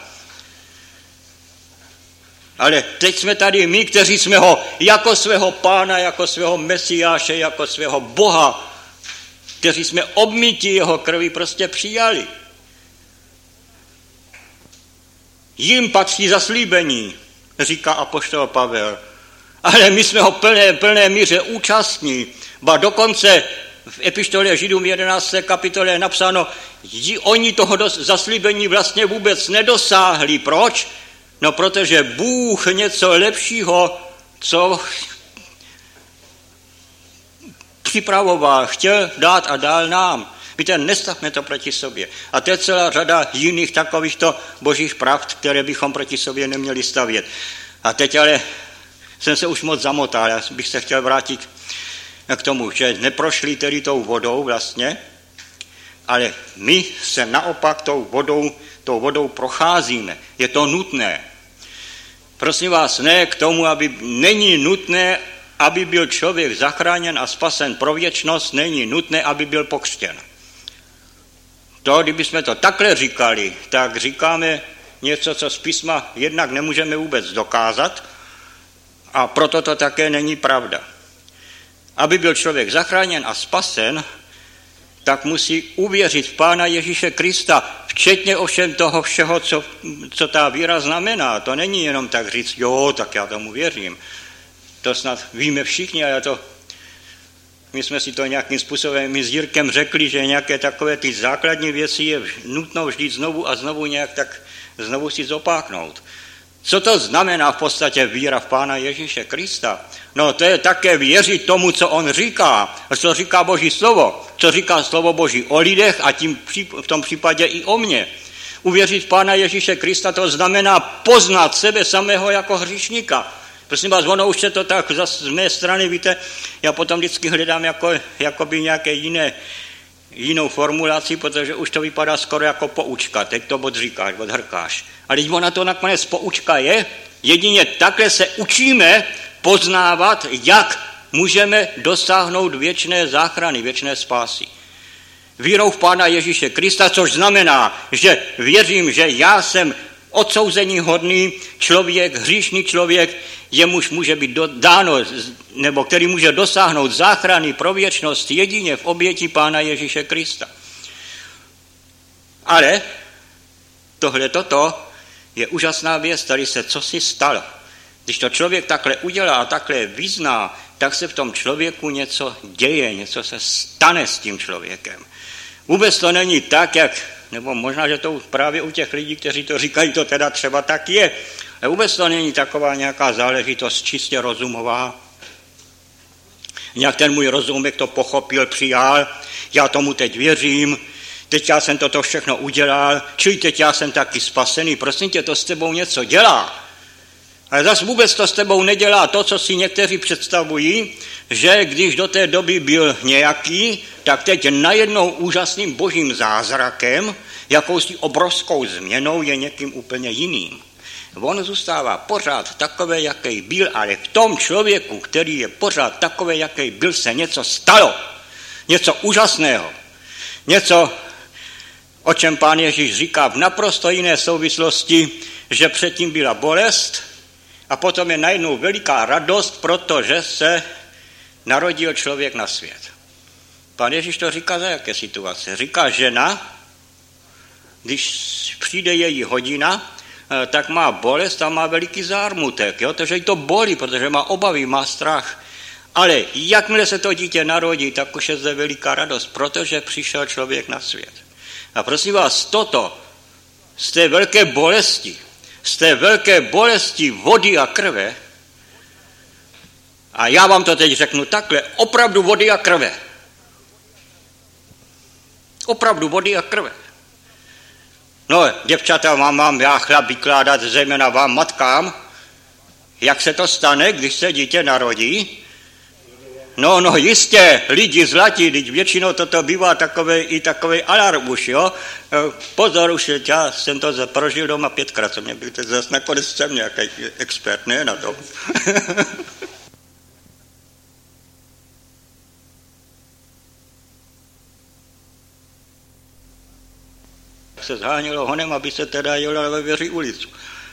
S2: Ale teď jsme tady my, kteří jsme ho jako svého Pána, jako svého Mesiáše, jako svého Boha, kteří jsme obmytí jeho krvi prostě přijali. Jim patří zaslíbení, říká apoštol Pavel. Ale my jsme ho plné míře účastní. Ba dokonce v epištole Židům 11. kapitole je napsáno, oni toho zaslíbení vlastně vůbec nedosáhli. Proč? No protože Bůh něco lepšího, co připravoval, chtěl dát a dál nám. Víte, nestavme to proti sobě. A to je celá řada jiných takovýchto božích pravd, které bychom proti sobě neměli stavět. A teď ale jsem se už moc zamotal, já bych se chtěl vrátit k tomu, že neprošli tedy tou vodou vlastně, ale my se naopak tou vodou procházíme. Je to nutné. Prosím vás, ne k tomu, není nutné, aby byl člověk zachráněn a spasen pro věčnost, není nutné, aby byl pokřtěn. To, kdybychom to takhle říkali, tak říkáme něco, co z písma jednak nemůžeme vůbec dokázat a proto to také není pravda. Aby byl člověk zachráněn a spasen, tak musí uvěřit v Pána Ježíše Krista, včetně ovšem toho všeho, co ta víra znamená. To není jenom tak říct, jo, tak já tomu věřím. To snad víme všichni, ale my jsme si to nějakým způsobem, my s Jirkem řekli, že nějaké takové ty základní věci je nutno vždy znovu a znovu nějak tak znovu si zopáknout. Co to znamená v podstatě víra v Pána Ježíše Krista? No to je také věřit tomu, co on říká, co říká Boží slovo, co říká slovo Boží o lidech a tím v tom případě i o mně. Uvěřit v Pána Ježíše Krista, to znamená poznat sebe samého jako hříšníka. Prosím vás, ono už se to tak z mé strany, víte, já potom vždycky hledám jakoby nějaké jinou formulaci, protože už to vypadá skoro jako poučka. Teď to odříkáš, odhrkáš. Ale ona to nakonec poučka je. Jedině takhle se učíme poznávat, jak můžeme dosáhnout věčné záchrany, věčné spásy. Vírou v Pána Ježíše Krista, což znamená, že věřím, že já jsem odsouzení hodný člověk, hříšný člověk, jemuž může být dáno, nebo který může dosáhnout záchrany pro věčnost jedině v oběti Pána Ježíše Krista. Ale toto je úžasná věc, tady se cosi stalo. Když to člověk takhle udělá a takhle vyzná, tak se v tom člověku něco děje, něco se stane s tím člověkem. Vůbec to není tak, nebo možná, že to právě u těch lidí, kteří to říkají, to teda třeba tak je. Ale vůbec to není taková nějaká záležitost čistě rozumová. Nějak ten můj rozumek to pochopil, přijal, já tomu teď věřím, teď já jsem toto všechno udělal, čili teď já jsem taky spasený, prosím tě, to s tebou něco dělá. Ale zase vůbec to s tebou nedělá to, co si někteří představují, že když do té doby byl nějaký, tak teď najednou úžasným božím zázrakem, jakousi obrovskou změnou je někým úplně jiným. On zůstává pořád takové, jaký byl, ale v tom člověku, který je pořád takové, jaký byl, se něco stalo. Něco úžasného. Něco, o čem Pán Ježíš říká v naprosto jiné souvislosti, že předtím byla bolest a potom je najednou veliká radost, protože se narodil člověk na svět. Pán Ježíš to říká za jaké situace? Říká žena, když přijde její hodina, tak má bolest a má veliký zármutek, jo? Takže jí to bolí, protože má obavy, má strach. Ale jakmile se to dítě narodí, tak už je zde veliká radost, protože přišel člověk na svět. A prosím vás, toto z té velké bolesti vody a krve A já vám to teď řeknu takhle, opravdu vody a krve. Opravdu vody a krve. No, děvčata, mám já chlap vykládat, zejména vám, matkám, jak se to stane, když se dítě narodí. No jistě, lidi zlatí, teď většinou toto bývá takovej alarm už, jo. Pozor, už já jsem to prožil doma 5krát, co mě byl zase nakonec jsem nějaký expert, ne na to. Se zhánělo honem, aby se teda jelo ve Věří ulicu.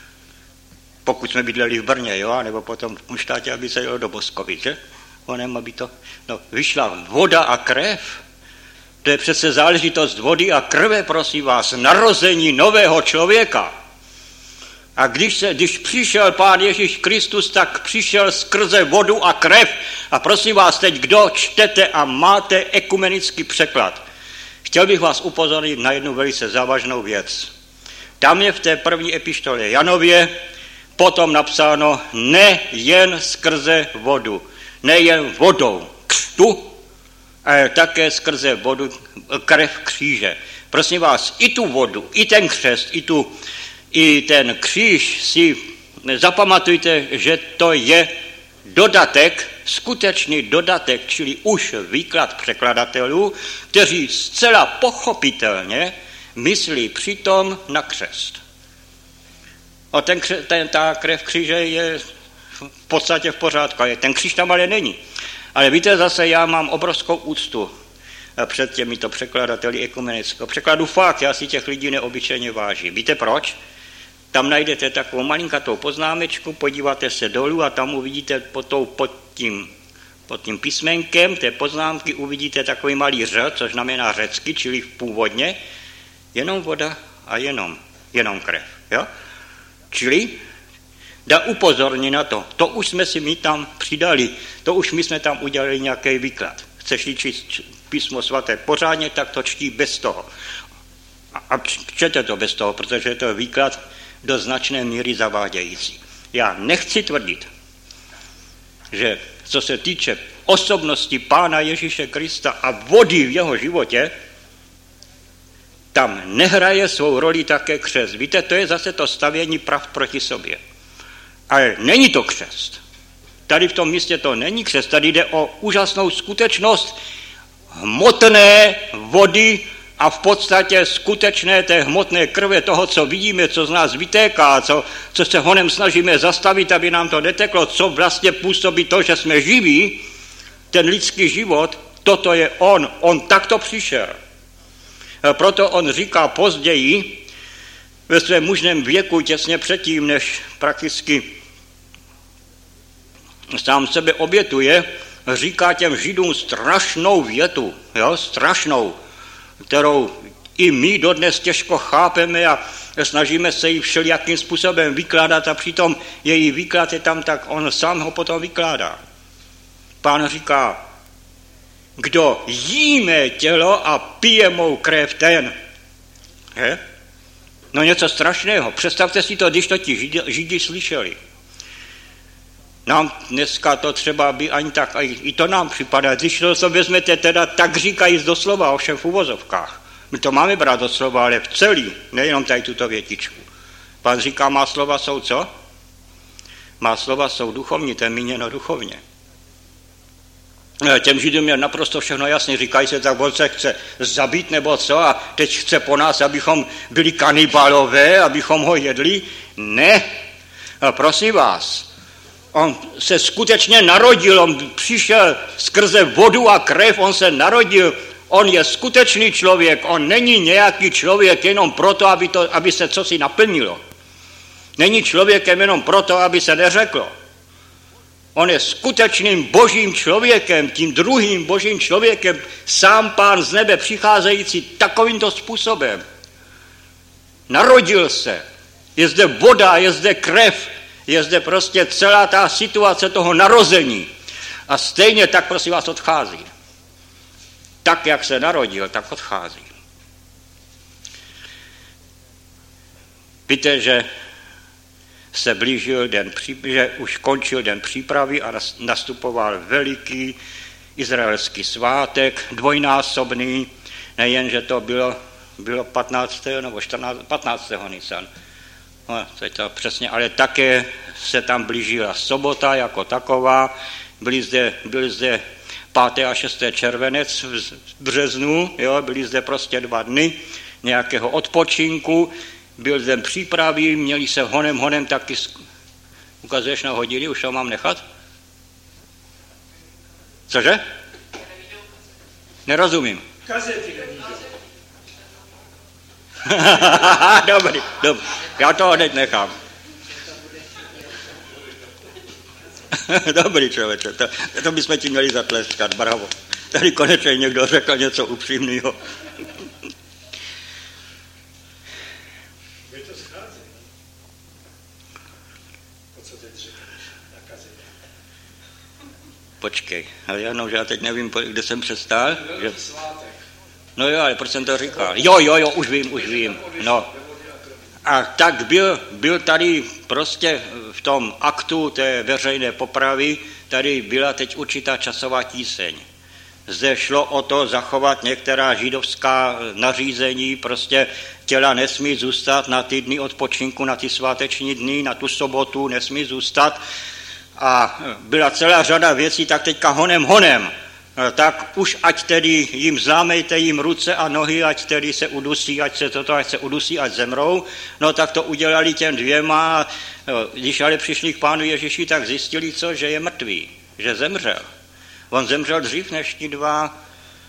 S2: Pokud jsme bydleli v Brně, jo, nebo potom v Kunštátě, aby se jelo do Boskovic, že? Honem, aby to, vyšla voda a krev. To je přece záležitost vody a krve, prosím vás, narození nového člověka. A když přišel Pán Ježíš Kristus, tak přišel skrze vodu a krev. A prosím vás teď, kdo čtete a máte ekumenický překlad, chtěl bych vás upozornit na jednu velice závažnou věc. Tam je v té první epištole Janově potom napsáno nejen skrze vodu, nejen vodou křtu, ale také skrze vodu krev kříže. Prosím vás, i tu vodu, i ten křest, i ten kříž si zapamatujte, že to je dodatek, skutečný dodatek, čili už výklad překladatelů, kteří zcela pochopitelně myslí přitom na křest. A ta krev kříže je v podstatě v pořádku, ten kříž tam ale není. Ale víte, zase já mám obrovskou úctu před těmito překladateli ekumenického překladu. Fakt, já si těch lidí neobyčejně vážím. Víte proč? Tam najdete takovou malinkatou poznámečku, podíváte se dolů a tam uvidíte pod tím písmenkem té poznámky uvidíte takový malý ř, což znamená řecky, čili původně, jenom voda a jenom krev. Jo? Čili dá upozornit na to. To už jsme si my tam přidali, to už my jsme tam udělali nějaký výklad. Chceš-li číst písmo svaté pořádně, tak to čtí bez toho. A čtěte to bez toho, protože to je výklad do značné míry zavádějící. Já nechci tvrdit, že co se týče osobnosti Pána Ježíše Krista a vody v jeho životě, tam nehraje svou roli také křest. Víte, to je zase to stavění pravd proti sobě. Ale není to křest. Tady v tom místě to není křest. Tady jde o úžasnou skutečnost hmotné vody a v podstatě skutečné té hmotné krve toho, co vidíme, co z nás vytéká, co se honem snažíme zastavit, aby nám to neteklo, co vlastně působí to, že jsme živí, ten lidský život, toto je on takto přišel. Proto on říká později, ve svém mužném věku, těsně předtím, než prakticky sám sebe obětuje, říká těm Židům strašnou větu, jo, strašnou, kterou i my dodnes těžko chápeme a snažíme se ji všelijakým způsobem vykládat a přitom její výklad je tam, tak on sám ho potom vykládá. Pán říká, kdo jí mé tělo a pije mou krev, ten. Je? No něco strašného. Představte si to, když to ti Židi slyšeli. Nám dneska to třeba by ani tak, i to nám připadá, když to vezmete teda tak říkají doslova, ovšem v uvozovkách. My to máme brát doslova, ale v celý, nejenom tady tuto větičku. Pán říká, má slova jsou co? Má slova jsou duchovní, to je míněno duchovně. Těm Židům je naprosto všechno jasně, říkají se, tak on se chce zabít nebo co a teď chce po nás, abychom byli kanibalové, abychom ho jedli. Ne, prosím vás, on se skutečně narodil, on přišel skrze vodu a krev, on se narodil, on je skutečný člověk, on není nějaký člověk jenom proto, aby se cosi naplnilo. Není člověkem jenom proto, aby se neřeklo. On je skutečným božím člověkem, tím druhým božím člověkem, sám Pán z nebe přicházející takovýmto způsobem. Narodil se, je zde voda, je zde krev, je zde prostě celá ta situace toho narození. A stejně tak, prosím vás, odchází. Tak, jak se narodil, tak odchází. Víte, že se blížil že už končil den přípravy a nastupoval veliký izraelský svátek, dvojnásobný, nejen, že to bylo 15. nebo 15. Nisan, no, to přesně, ale také se tam blížila sobota jako taková, byly zde 5. a 6. červenec v březnu, jo, byly zde prostě 2 dny nějakého odpočinku, byl zde přípravy, měli se honem taky, ukazuješ na hodiny, už to mám nechat? Cože? Nerozumím.
S3: Kazety nevídou.
S2: Dobrý, já to hned nechám. Dobrý člověče, to bychom ti měli zatleskat, bravo. Tady konečně někdo řekl něco upřímného.
S3: Kde to schází? To, co teď řekneš na kazetě.
S2: Počkej, ale já teď nevím, kde jsem přestál. Že... No jo, ale proč jsem to říkal? Jo, už vím. No. A tak byl tady prostě v tom aktu té veřejné popravy, tady byla teď určitá časová tíseň. Zde šlo o to zachovat některá židovská nařízení, prostě těla nesmí zůstat na ty dny odpočinku, na ty sváteční dny, na tu sobotu nesmí zůstat. A byla celá řada věcí, tak teďka honem, tak už ať tedy jim zlámejte jim ruce a nohy, ať tedy se udusí, ať se udusí, ať zemrou. No tak to udělali těm 2, když ale přišli k Pánu Ježíši, tak zjistili že je mrtvý, že zemřel. On zemřel dřív než ti 2.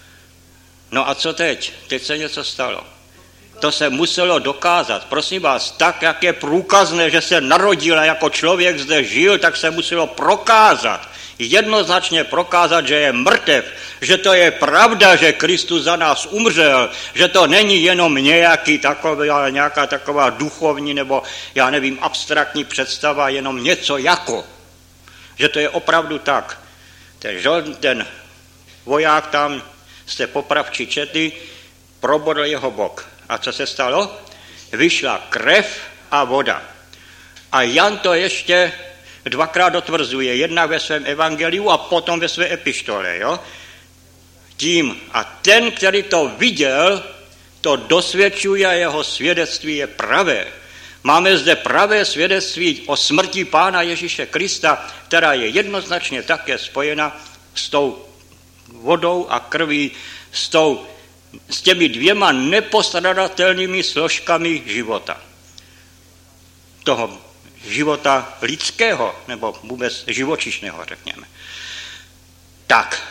S2: No a co teď? Teď se něco stalo. To se muselo dokázat. Prosím vás, tak, jak je průkazné, že se narodil a jako člověk zde žil, tak se muselo prokázat. Jednoznačně prokázat, že je mrtev, že to je pravda, že Kristus za nás umřel, že to není jenom nějaká taková duchovní nebo, já nevím, abstraktní představa, jenom něco jako. Že to je opravdu tak. Ten voják tam z té popravčí čety probodl jeho bok. A co se stalo? Vyšla krev a voda. A Jan to ještě 2krát dotvrzuje, jednak ve svém evangeliu a potom ve své epištole. Jo? Tím. A ten, který to viděl, to dosvědčuje a jeho svědectví je pravé. Máme zde pravé svědectví o smrti Pána Ježíše Krista, která je jednoznačně také spojena s tou vodou a krví, s těmi 2 nepostradatelnými složkami života. Toho života lidského, nebo vůbec živočišného, řekněme. Tak,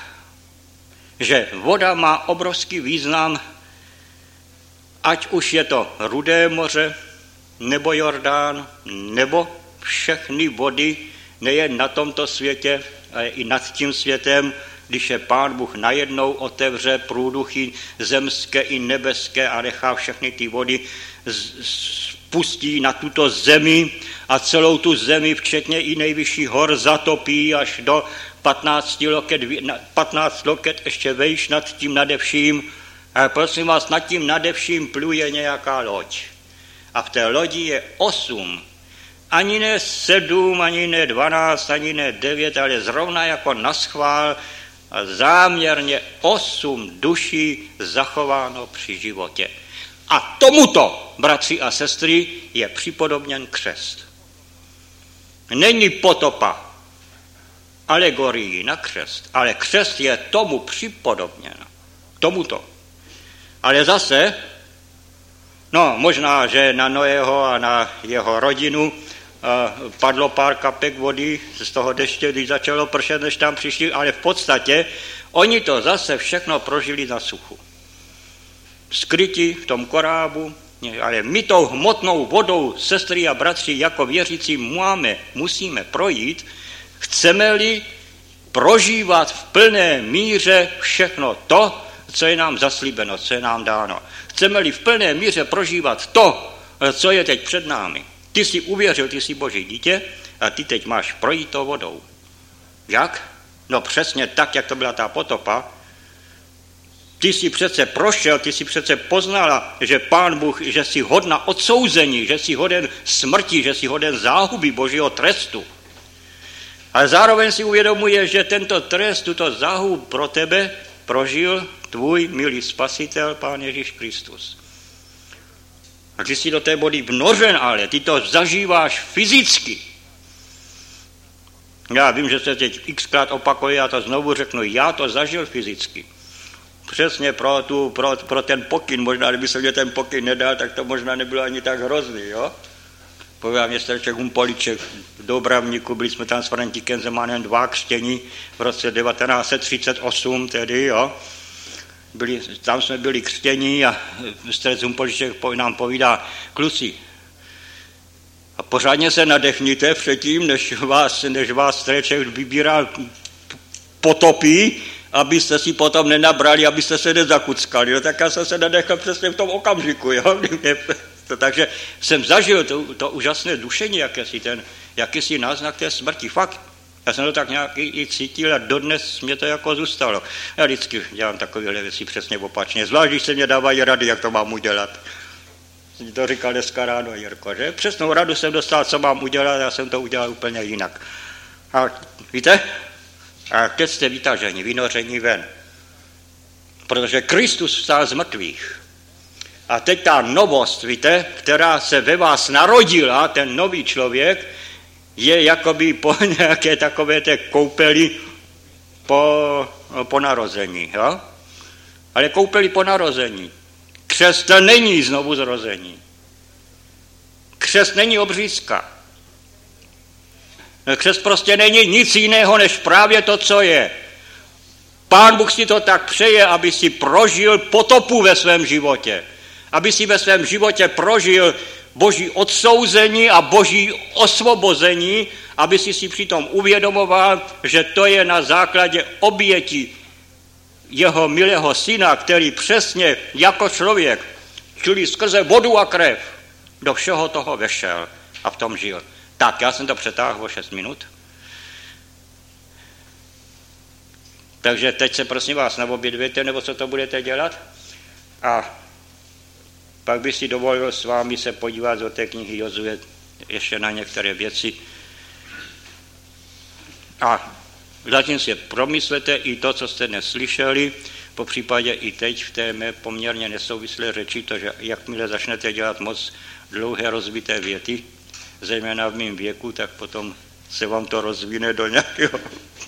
S2: že voda má obrovský význam, ať už je to Rudé moře, nebo Jordán, nebo všechny vody, nejen na tomto světě, ale i nad tím světem, když je Pán Bůh najednou otevře průduchy zemské i nebeské a nechá všechny ty vody spustí na tuto zemi a celou tu zemi, včetně i nejvyšších hor, zatopí až do 15 loket ještě vejš nad tím nadevším. A prosím vás, nad tím nadevším pluje nějaká loď. A v té lodi je 8, ani ne 7, ani ne 12, ani ne 9, ale zrovna jako naschvál a záměrně 8 duší zachováno při životě. A tomuto, bratři a sestry, je připodobněn křest. Není potopa alegorií na křest, ale křest je tomu připodobněn. Tomuto. Ale zase, no možná, že na Noého a na jeho rodinu padlo pár kapek vody z toho deště, když začalo pršet, než tam přišli, ale v podstatě oni to zase všechno prožili na suchu. Skryti v tom korábu, ale my tou hmotnou vodou, sestry a bratři, jako věřící musíme projít, chceme-li prožívat v plné míře všechno to, co je nám zaslíbeno, co je nám dáno. Chceme-li v plné míře prožívat to, co je teď před námi. Ty jsi uvěřil, ty jsi Boží dítě a ty teď máš projít tou vodou. Jak? No přesně tak, jak to byla ta potopa. ty jsi přece prošel, ty jsi přece poznala, že Pán Bůh, že jsi hodna odsouzení, že jsi hoden smrti, že jsi hoden záhuby Božího trestu. Ale zároveň si uvědomuje, že tento trest, tuto záhubu pro tebe prožil tvůj milý spasitel, Pán Ježíš Kristus. A ty jsi do té body vnořen, ale ty to zažíváš fyzicky. Já vím, že se teď xkrát opakuje, já to znovu řeknu, já to zažil fyzicky. Přesně pro ten pokyn, možná kdyby se mě ten pokyn nedal, tak to možná nebylo ani tak hrozný, jo? Povědám městeček Humpoliček v Dobravníku, byli jsme tam s Františkem Zemanem 2 křtění v roce 1938 tedy, jo? Tam jsme byli křtění a strec Humpoliček nám povídá, kluci, a pořádně se nadechníte předtím, než vás streček vybíral potopí, abyste si potom nenabrali, abyste se nezakuckali. No, tak já jsem se nadechl přesně v tom okamžiku. Jo? Takže jsem zažil to úžasné dušení, jakýsi náznak té smrti. Fakt. Já jsem to tak nějak i cítil a dodnes mě to jako zůstalo. Já vždycky dělám takovéhle věci přesně opačně. Zvlášť, když se mě dávají rady, jak to mám udělat. To říkal dneska ráno Jirko, že? Přesnou radu jsem dostal, co mám udělat, já jsem to udělal úplně jinak. A víte? A teď jste vytaženi, vynoření ven. Protože Kristus vstal z mrtvých. A teď ta novost, víte, která se ve vás narodila, ten nový člověk, je jakoby po nějaké takové té koupeli po narození. Jo? Ale koupeli po narození. Křest to není znovu zrození. Křest není obřízka. Křest prostě není nic jiného, než právě to, co je. Pán Bůh si to tak přeje, aby si prožil potopu ve svém životě. Aby si ve svém životě prožil Boží odsouzení a Boží osvobození, aby si přitom uvědomoval, že to je na základě oběti jeho milého syna, který přesně jako člověk, čili skrze vodu a krev, do všeho toho vešel a v tom žil. Tak, já jsem to přetáhl o 6 minut. Takže teď se prosím vás naobědvěte, nebo co to budete dělat. A pak bych si dovolil s vámi se podívat do té knihy Jozue ještě na některé věci. A zatím si promyslete i to, co jste dnes slyšeli, popřípadě i teď v té mé poměrně nesouvislé řeči, to, že jakmile začnete dělat moc dlouhé rozbité věty, zejména v mém věku, tak potom se vám to rozvine do nějakého.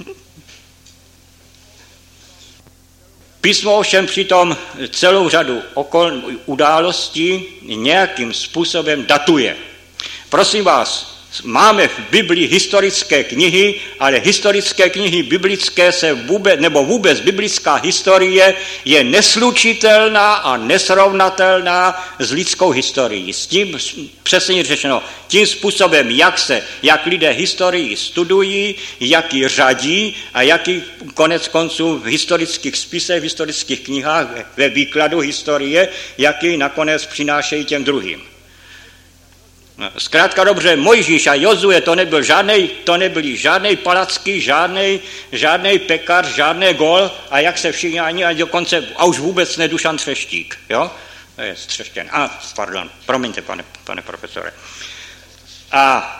S2: Písmo ovšem přitom celou řadu událostí nějakým způsobem datuje. Prosím vás, máme v Biblii historické knihy, ale historické knihy biblické se vůbec biblická historie je neslučitelná a nesrovnatelná s lidskou historií. S tím, přesně řečeno, tím způsobem, jak lidé historii studují, jak ji řadí a jak ji konec konců v historických spisech, v historických knihách, ve výkladu historie, jak ji nakonec přinášejí těm druhým. Zkrátka dobře, Mojžíš a Jozue to nebyli žádnej palacký, žádnej pekař, žádný gol a jak se všichni ani dokonce, a už vůbec ne Dušan Třeštík, jo? Je Třeštěn. Pardon, promiňte, pane profesore. A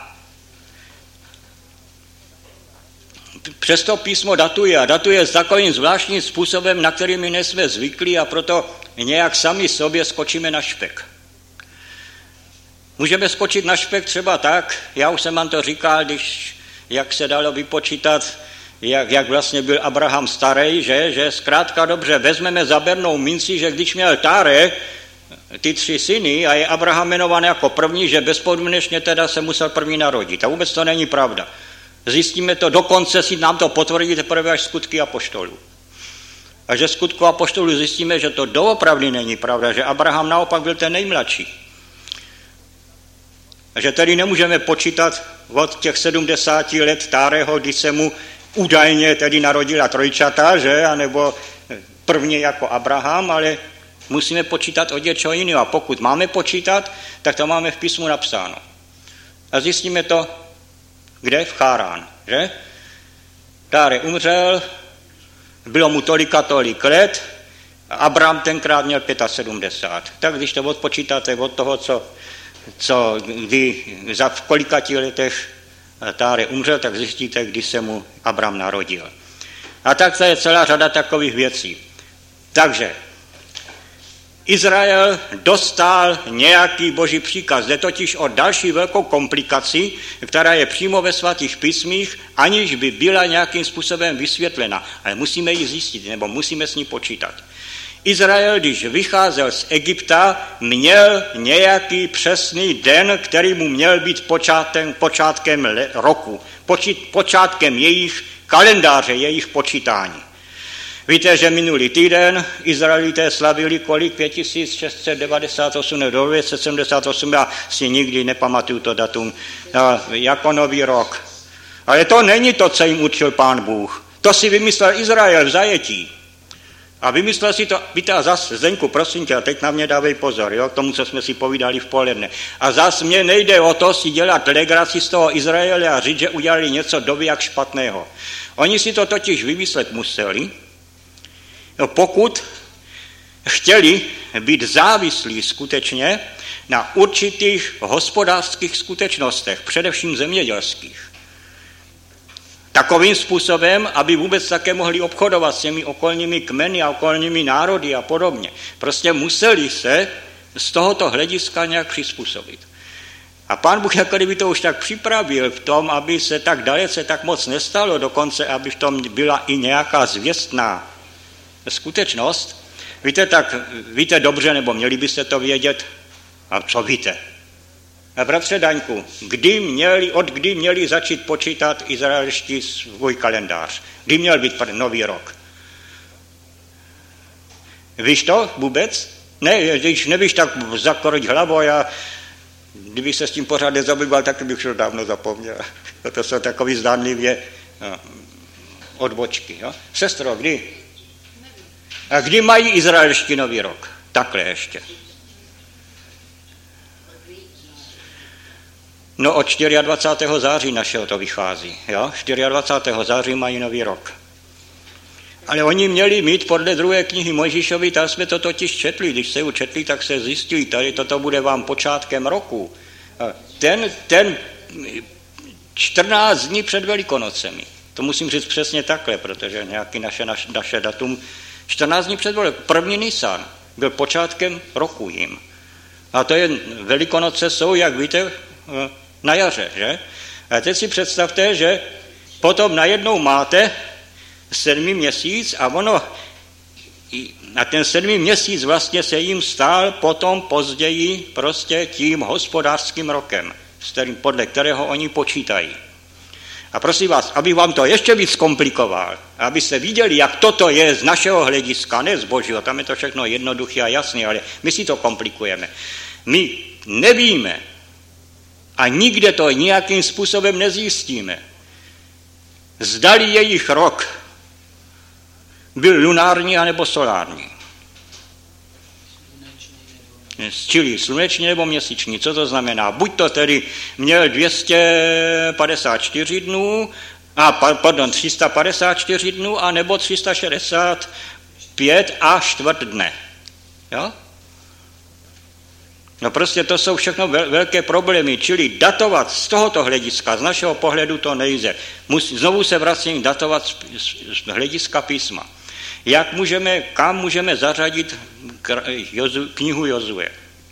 S2: přesto písmo datuje s takovým zvláštním způsobem, na který my nejsme zvyklí a proto nějak sami sobě skočíme na špek. Můžeme skočit na špek třeba tak, já už jsem vám to říkal, jak se dalo vypočítat, jak vlastně byl Abraham starý, že zkrátka dobře, vezmeme za bernou minci, že když měl Táre, ty 3 syny a je Abraham jmenovaný jako první, že bezpodmínečně teda se musel první narodit. A vůbec to není pravda. Zjistíme to, dokonce si nám to potvrdí teprve až Skutky apoštolů. A že Skutku apoštolů zjistíme, že to doopravdy není pravda, že Abraham naopak byl ten nejmladší. A že tedy nemůžeme počítat od těch 70 let Táreho, kdy se mu údajně tedy narodila trojčata, že, anebo prvně jako Abraham, ale musíme počítat od něčeho jiného. A pokud máme počítat, tak to máme v písmu napsáno. A zjistíme to, kde? V Chárán, že? Táre umřel, bylo mu tolik let Abraham tenkrát měl 75. Tak když to odpočítáte od toho, v kolikati letech Táre umřel, tak zjistíte, kdy se mu Abraham narodil. A tak to je celá řada takových věcí. Takže Izrael dostal nějaký boží příkaz. Jde totiž o další velkou komplikaci, která je přímo ve svatých písmích, aniž by byla nějakým způsobem vysvětlena. Ale musíme ji zjistit, nebo musíme s ní počítat. Izrael, když vycházel z Egypta, měl nějaký přesný den, který mu měl být počátkem roku, počátkem jejich kalendáře, jejich počítání. Víte, že minulý týden Izraelité slavili kolik? 5698 nebo 978, já si nikdy nepamatuju to datum, jako nový rok. Ale to není to, co jim učil Pán Bůh. To si vymyslel Izrael v zajetí. A vymyslel si to, víte, a zas, Zdeňku, prosím tě, a teď na mě dávej pozor, jo, k tomu, co jsme si povídali v poledne. A zas mě nejde o to si dělat legraci z toho Izraele a říct, že udělali něco dověk špatného. Oni si to totiž vymyslet museli, pokud chtěli být závislí skutečně na určitých hospodářských skutečnostech, především zemědělských. Takovým způsobem, aby vůbec také mohli obchodovat s těmi okolními kmeny a okolními národy a podobně. Prostě museli se z tohoto hlediska nějak přizpůsobit. A Pán Bůh jako kdyby to už tak připravil v tom, aby se tak dalece tak moc nestalo, dokonce aby v tom byla i nějaká zvěstná skutečnost. Víte dobře, nebo měli byste to vědět, a co víte? A bratře Daňku, od kdy měli začít počítat izraelští svůj kalendář? Kdy měl být nový rok? Víš to vůbec? Ne, když nevíš, tak zakroť hlavou a kdybych se s tím pořád nezabýval, tak bych to dávno zapomněl. To jsou takový zdánlivě odbočky. Jo? Sestro, kdy? A kdy mají izraelští nový rok? Takhle ještě. No od 24. září našeho to vychází. Jo? 24. září mají nový rok. Ale oni měli mít podle druhé knihy Mojžíšovi, tam jsme to totiž četli. Když se ji četli, tak se zjistili, tady toto bude vám počátkem roku. Ten 14 dní před Velikonocemi. To musím říct přesně takhle, protože nějaký naše datum 14 dní před první Nisan byl počátkem roku jim. A to je, Velikonoce jsou, jak víte, na jaře, že? A teď si představte, že potom najednou máte 7. měsíc a ten 7. měsíc vlastně se jim stál potom později prostě tím hospodářským rokem, podle kterého oni počítají. A prosím vás, aby vám to ještě víc komplikoval, abyste viděli, jak toto je z našeho hlediska, ne z Božího, tam je to všechno jednoduché a jasné, ale my si to komplikujeme. My nevíme a nikde to nějakým způsobem nezjistíme, zdali jejich rok byl lunární anebo solární. Čili sluneční nebo měsíční. Co to znamená? Buď to tedy měl 254 dnů, 354 dnů, anebo 365 a čtvrt dne. Jo? No prostě to jsou všechno velké problémy, čili datovat z tohoto hlediska, z našeho pohledu to nejde. Znovu se vracím datovat z hlediska písma. Kam můžeme zařadit knihu Jozue?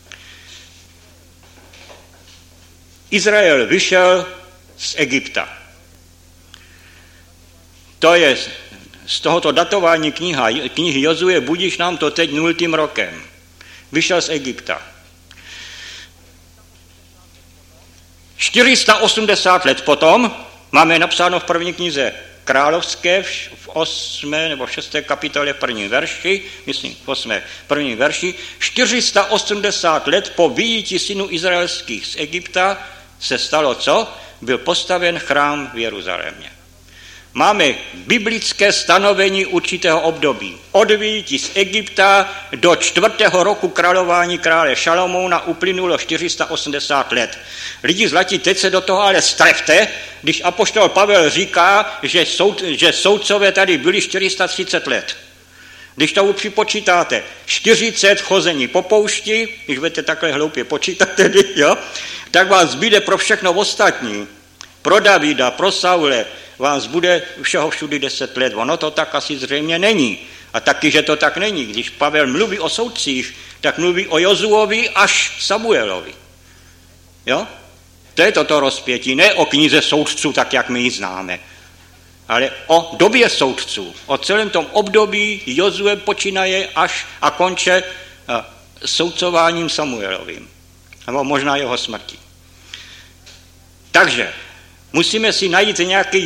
S2: Izrael vyšel z Egypta. To je z tohoto datování knihy Jozue, budíš nám to teď 0. rokem. Vyšel z Egypta. 480 let potom máme napsáno v první knize Královské v 8. nebo 6. kapitole v 1. verši, myslím v 8. prvním verši, 480 let po vyjití synů izraelských z Egypta se stalo co? Byl postaven chrám v Jeruzalémě. Máme biblické stanovení určitého období. Od vyjití z Egypta do 4. roku králování krále Šalomouna uplynulo 480 let. Lidi zlatí, teď se do toho ale strefte, když apoštol Pavel říká, že soudcové tady byli 430 let. Když to připočítáte, 40 chození po poušti, když budete takhle hloupě počítat tedy, jo, tak vás zbyde pro všechno ostatní. Pro Davida, pro Saule, vás bude všeho všudy 10 let. Ono to tak asi zřejmě není. A taky, že to tak není. Když Pavel mluví o soudcích, tak mluví o Jozuovi až Samuelovi. Jo? To je toto rozpětí, ne o knize soudců, tak jak my ji známe, ale o době soudců, o celém tom období Jozue počínaje až a konče soudcováním Samuelovým, nebo možná jeho smrtí. Takže musíme si najít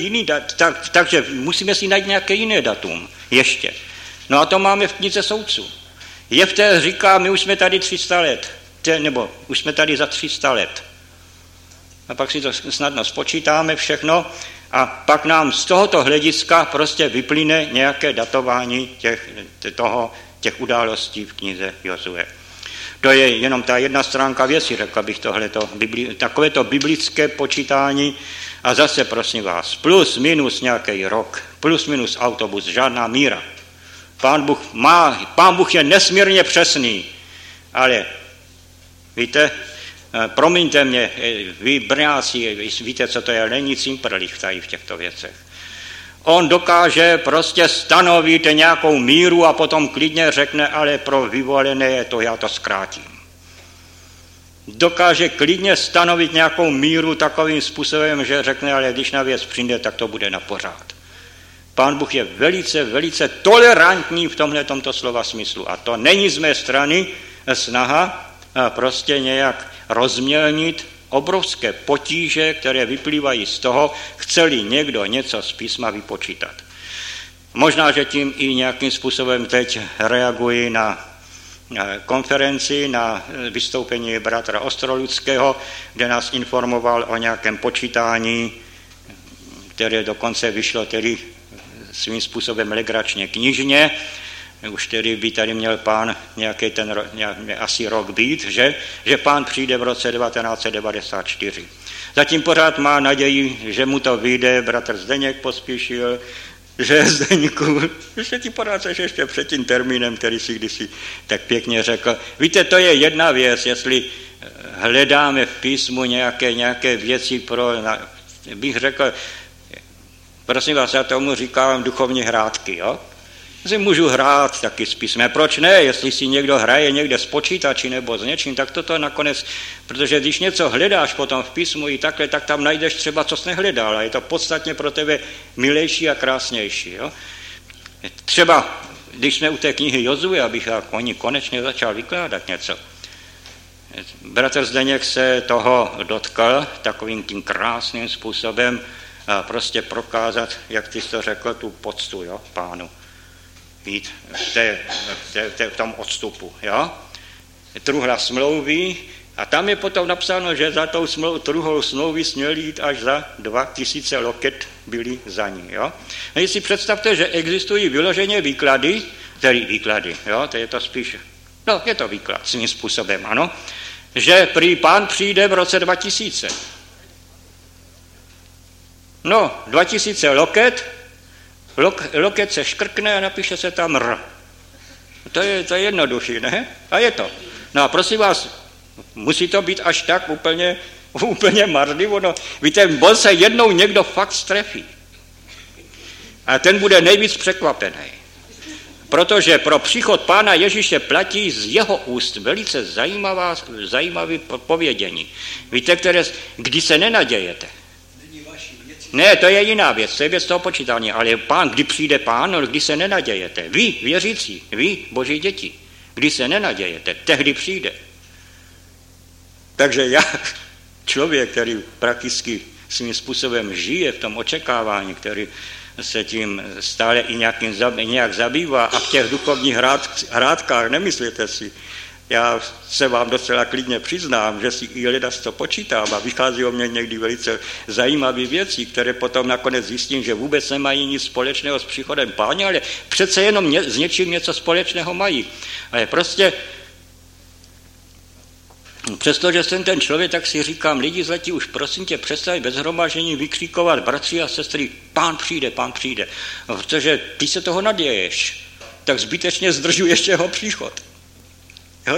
S2: nějaké jiné datum ještě. No a to máme v knize soudců. Jefté říká, my už jsme tady 300 let, nebo už jsme tady za 300 let. A pak si to snadno spočítáme všechno a pak nám z tohoto hlediska prostě vyplyne nějaké datování těch událostí v knize Jozue. To je jenom ta jedna stránka věci, řekl bych takovéto biblické počítání a zase prosím vás, plus minus nějaký rok, plus minus autobus, žádná míra. Pán Bůh je nesmírně přesný, ale víte, promiňte mě, vy Brňáci, víte, co to je, není cimprlich tady v těchto věcech. On dokáže prostě stanovit nějakou míru a potom klidně řekne, ale pro vyvolené je to, já to zkrátím. Dokáže klidně stanovit nějakou míru takovým způsobem, že řekne, ale když na věc přijde, tak to bude na pořád. Pán Bůh je velice, velice tolerantní v tomto slova smyslu. A to není z mé strany snaha prostě nějak rozmělnit obrovské potíže, které vyplývají z toho, chce-li někdo něco z písma vypočítat. Možná, že tím i nějakým způsobem teď reaguji na konferenci, na vystoupení bratra Ostroludského, kde nás informoval o nějakém počítání, které dokonce vyšlo tedy svým způsobem legračně knižně. Už tedy by tady měl pán nějaký asi rok být, že pán přijde v roce 1994. Zatím pořád má naději, že mu to vyjde, bratr Zdeněk pospíšil, že Zdeňku, ještě ti pořád ještě před tím termínem, který si kdysi tak pěkně řekl. Víte, to je jedna věc, jestli hledáme v písmu nějaké věci bych řekl, prosím vás, já tomu říkám duchovní hrátky, jo? Si můžu hrát taky s písmem. Proč ne? Jestli si někdo hraje někde s počítači nebo s něčím, tak toto nakonec, protože když něco hledáš potom v písmu i takhle, tak tam najdeš třeba, co jsi nehledal a je to podstatně pro tebe milejší a krásnější. Jo? Třeba, když jsme u té knihy Jozue, abych o ní konečně začal vykládat něco. Bratr Zdeněk se toho dotkl takovým tím krásným způsobem a prostě prokázat, jak ty jsi to řekl, tu poctu, jo, pánu. Být v tom odstupu, jo? Truhla smlouvy a tam je potom napsáno, že za tou truhlou smlouvy směli jít až za 2000 loket byli za ní, jo? A jestli představte, že existují vyloženě výklady, jo? To je to spíš, no je to výklad svým způsobem, ano, že prý pán přijde v roce 2000. No, 2000 loket se škrkne a napíše se tam R. To je jednodušší, ne? A je to. No a prosím vás, musí to být až tak úplně marný, ono. Víte, on se jednou někdo fakt strefí. A ten bude nejvíc překvapený. Protože pro příchod Pána Ježíše platí z jeho úst velice zajímavé povědění. Víte, kdy se nenadějete? Ne, to je jiná věc, to je věc toho počítání, ale kdy přijde pán, kdy se nenadějete. Vy, věřící, vy, boží děti, kdy se nenadějete, tehdy přijde. Takže já, člověk, který prakticky svým způsobem žije v tom očekávání, který se tím stále i nějak zabývá a v těch duchovních hrádkách, nemyslíte si, já se vám docela klidně přiznám, že si i ledas to počítám a vychází o mě někdy velice zajímavé věci, které potom nakonec zjistím, že vůbec nemají nic společného s příchodem Páně, ale přece jenom s něčím něco společného mají. Ale prostě přestože jsem ten člověk, tak si říkám, lidi zlatí, už prosím tě, přestaň bez hromaždění vykřikovat, bratři a sestry, pán přijde, protože ty se toho naděješ. tak zbytečně zdržuješ jeho příchod. Jo,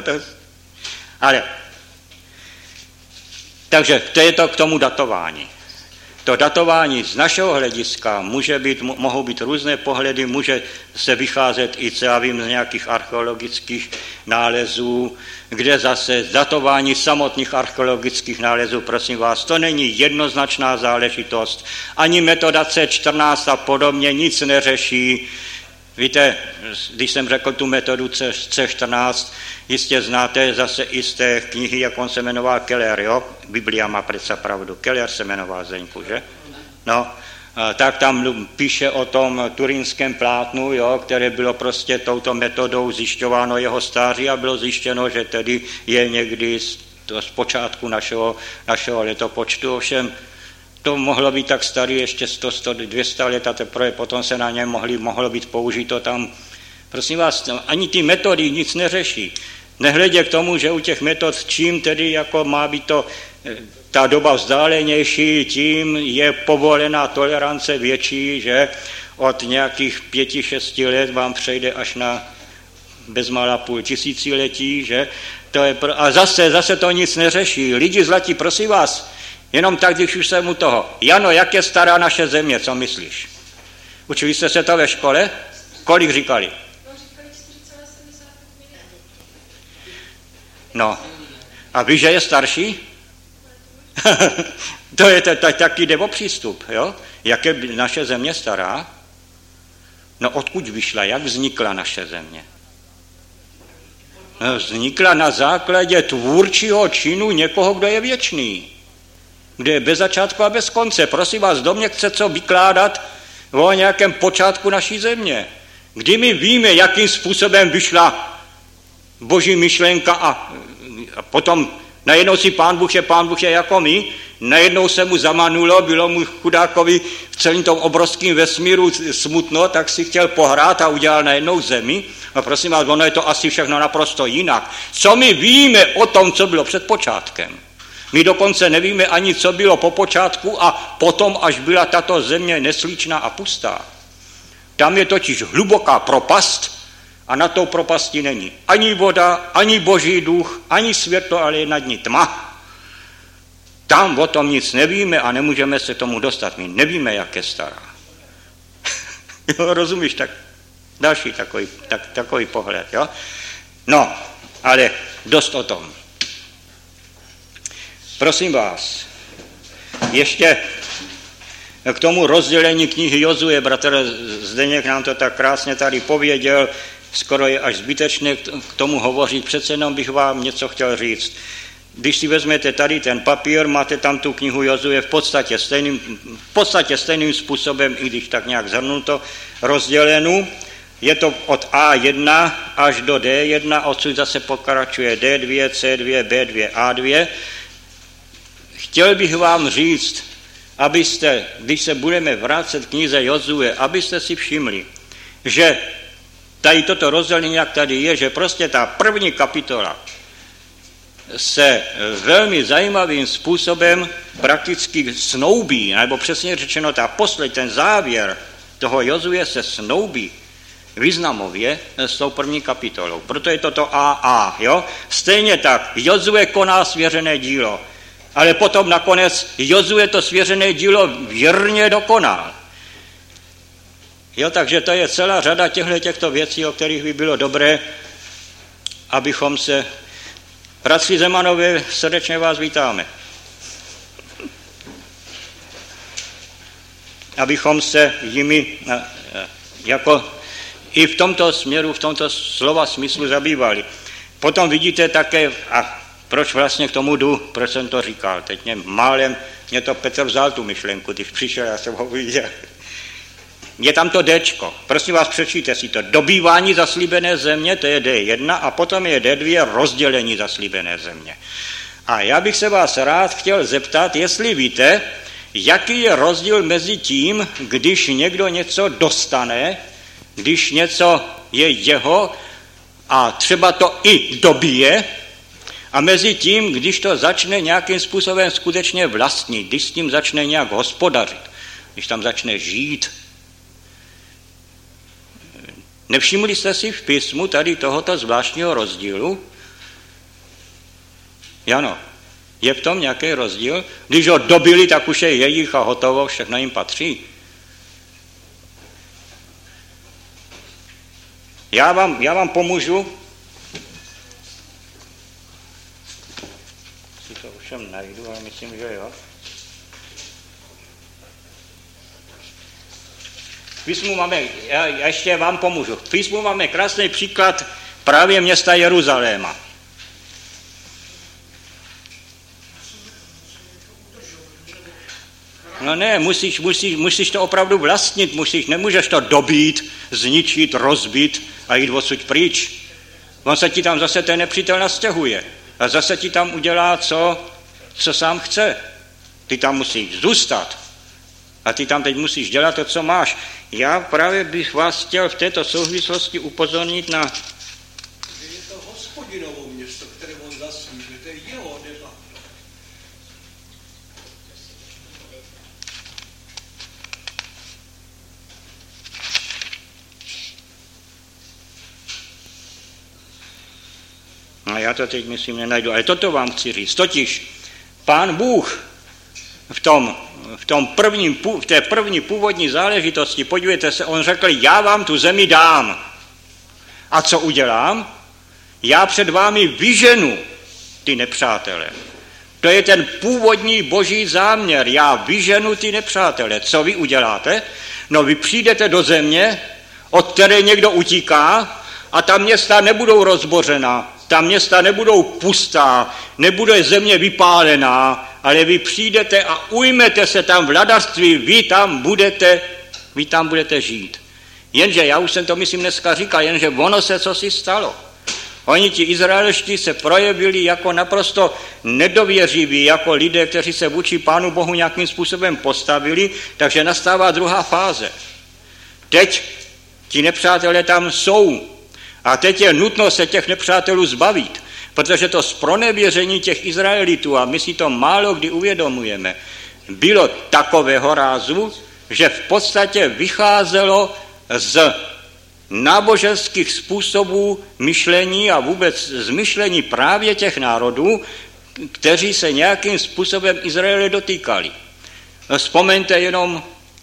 S2: takže to je to k tomu datování. To datování z našeho hlediska mohou být různé pohledy, může se vycházet i, co já vím, z nějakých archeologických nálezů, kde zase datování samotných archeologických nálezů, prosím vás, to není jednoznačná záležitost. Ani metoda C14 a podobně nic neřeší. Víte, když jsem řekl tu metodu C14, jistě znáte zase i z té knihy, jak on se jmenoval Keller, jo? Biblia má přece pravdu. Keller se jmenoval, Zdeňku, že? No, tak tam píše o tom turínském plátnu, jo, které bylo prostě touto metodou zjišťováno jeho stáří a bylo zjištěno, že tedy je někdy z počátku našeho letopočtu, ovšem to mohlo být tak starý ještě 200 let a teprve potom se na něm mohlo být použito tam. Prosím vás, ani ty metody nic neřeší. Nehledě k tomu, že u těch metod čím tedy jako má být ta doba vzdálenější, tím je povolená tolerance větší, že od nějakých 5-6 let vám přejde až na bezmála půl tisíciletí, že to je a zase to nic neřeší. Lidi zlatí, prosím vás, jenom tak, když už jsem u toho. Jano, jak je stará naše země, co myslíš? Učili jste se to ve škole? Kolik říkali? No, a víš, že je starší? To je taky jde o přístup, jo? Jak je naše země stará? No, odkud vyšla, jak vznikla naše země? No, vznikla na základě tvůrčího činu někoho, kdo je věčný. Kde je bez začátku a bez konce. Prosím vás, do mě chce co vykládat o nějakém počátku naší země. Kdy my víme, jakým způsobem vyšla boží myšlenka a potom najednou si Pán Bůh je jako my, najednou se mu zamanulo, bylo mu chudákovi v celém tom obrovském vesmíru smutno, tak si chtěl pohrát a udělal najednou zemi. No prosím vás, ono je to asi všechno naprosto jinak. Co my víme o tom, co bylo před počátkem? My dokonce nevíme ani, co bylo po počátku a potom, až byla tato země neslíčná a pustá. Tam je totiž hluboká propast a na tou propasti není ani voda, ani boží duch, ani světlo, ale je nad ní tma. Tam o tom nic nevíme a nemůžeme se tomu dostat. My nevíme, jak je stará. Jo, rozumíš? Tak další takový pohled. Jo? No, ale dost o tom. Prosím vás, ještě k tomu rozdělení knihy Jozue, bratr Zdeněk nám to tak krásně tady pověděl, skoro je až zbytečné k tomu hovořit, přece jenom bych vám něco chtěl říct. Když si vezmete tady ten papír, máte tam tu knihu Jozue v podstatě stejným způsobem, i když tak nějak zhrnuto, rozdělenou. Je to od A1 až do D1, odsud zase pokračuje D2, C2, B2, A2. Chtěl bych vám říct, abyste, když se budeme vracet k knize Jozue, abyste si všimli, že tady toto rozdělení, jak tady je, že prostě ta první kapitola se velmi zajímavým způsobem prakticky snoubí, nebo přesně řečeno ten závěr toho Jozue se snoubí významově s tou první kapitolou. Proto je toto AA. Jo? Stejně tak, Jozue koná svěřené dílo, ale potom nakonec Jozue to svěřené dílo věrně dokonal. Jo, takže to je celá řada těchto věcí, o kterých by bylo dobré, abychom se... Bratři Zemanové, srdečně vás vítáme. Abychom se jimi jako i v tomto směru, v tomto slova smyslu zabývali. Potom vidíte také, a proč vlastně k tomu jdu, proč jsem to říkal, teď mě to Petr vzal tu myšlenku, když přišel, já jsem ho viděl. Je tam to Dčko, prosím vás, přečíte si to. Dobývání zaslíbené země, to je D1, a potom je D2 rozdělení zaslíbené země. A já bych se vás rád chtěl zeptat, jestli víte, jaký je rozdíl mezi tím, když někdo něco dostane, když něco je jeho a třeba to i dobije, a mezi tím, když to začne nějakým způsobem skutečně vlastnit, když s tím začne nějak hospodařit, když tam začne žít. Nevšimli jste si v písmu tady tohoto zvláštního rozdílu? Jano, je v tom nějaký rozdíl? Když ho dobili, tak už je jejich a hotovo, všechno jim patří. Já vám pomůžu. Si to ovšem najdu, ale myslím, že jo. V písmu máme, já ještě vám pomůžu. V písmu máme krásný příklad právě města Jeruzaléma. No ne, musíš to opravdu vlastnit, nemůžeš to dobít, zničit, rozbít a jít odsud pryč. On se ti tam zase ten nepřítel nastěhuje a zase ti tam udělá, co sám chce. Ty tam musíš zůstat a ty tam teď musíš dělat to, co máš. Já právě bych vás chtěl v této souvislosti upozornit na...
S3: Že je to Hospodinovo město, které on zasnížil, to je jeho deba.
S2: No já to teď myslím nenajdu, ale toto vám chci říct. Totiž Pán Bůh v té první původní záležitosti, podívejte se, on řekl, já vám tu zemi dám. A co udělám? Já před vámi vyženu ty nepřátele. To je ten původní boží záměr. Já vyženu ty nepřátele. Co vy uděláte? No vy přijdete do země, od které někdo utíká a ta města nebudou rozbořena. Ta města nebudou pustá, nebude země vypálená, ale vy přijdete a ujmete se tam vladarství, vy tam budete žít. Jenže, já už jsem to myslím dneska říkal, jenže ono se cosi stalo. Oni ti izraelští se projevili jako naprosto nedověřiví, jako lidé, kteří se vůči Pánu Bohu nějakým způsobem postavili, takže nastává druhá fáze. Teď ti nepřátelé tam jsou. A teď je nutno se těch nepřátelů zbavit, protože to zpronevěření těch Izraelitů, a my si to málo kdy uvědomujeme, bylo takového rázu, že v podstatě vycházelo z náboženských způsobů myšlení a vůbec z myšlení právě těch národů, kteří se nějakým způsobem Izraele dotýkali. Vzpomeňte jenom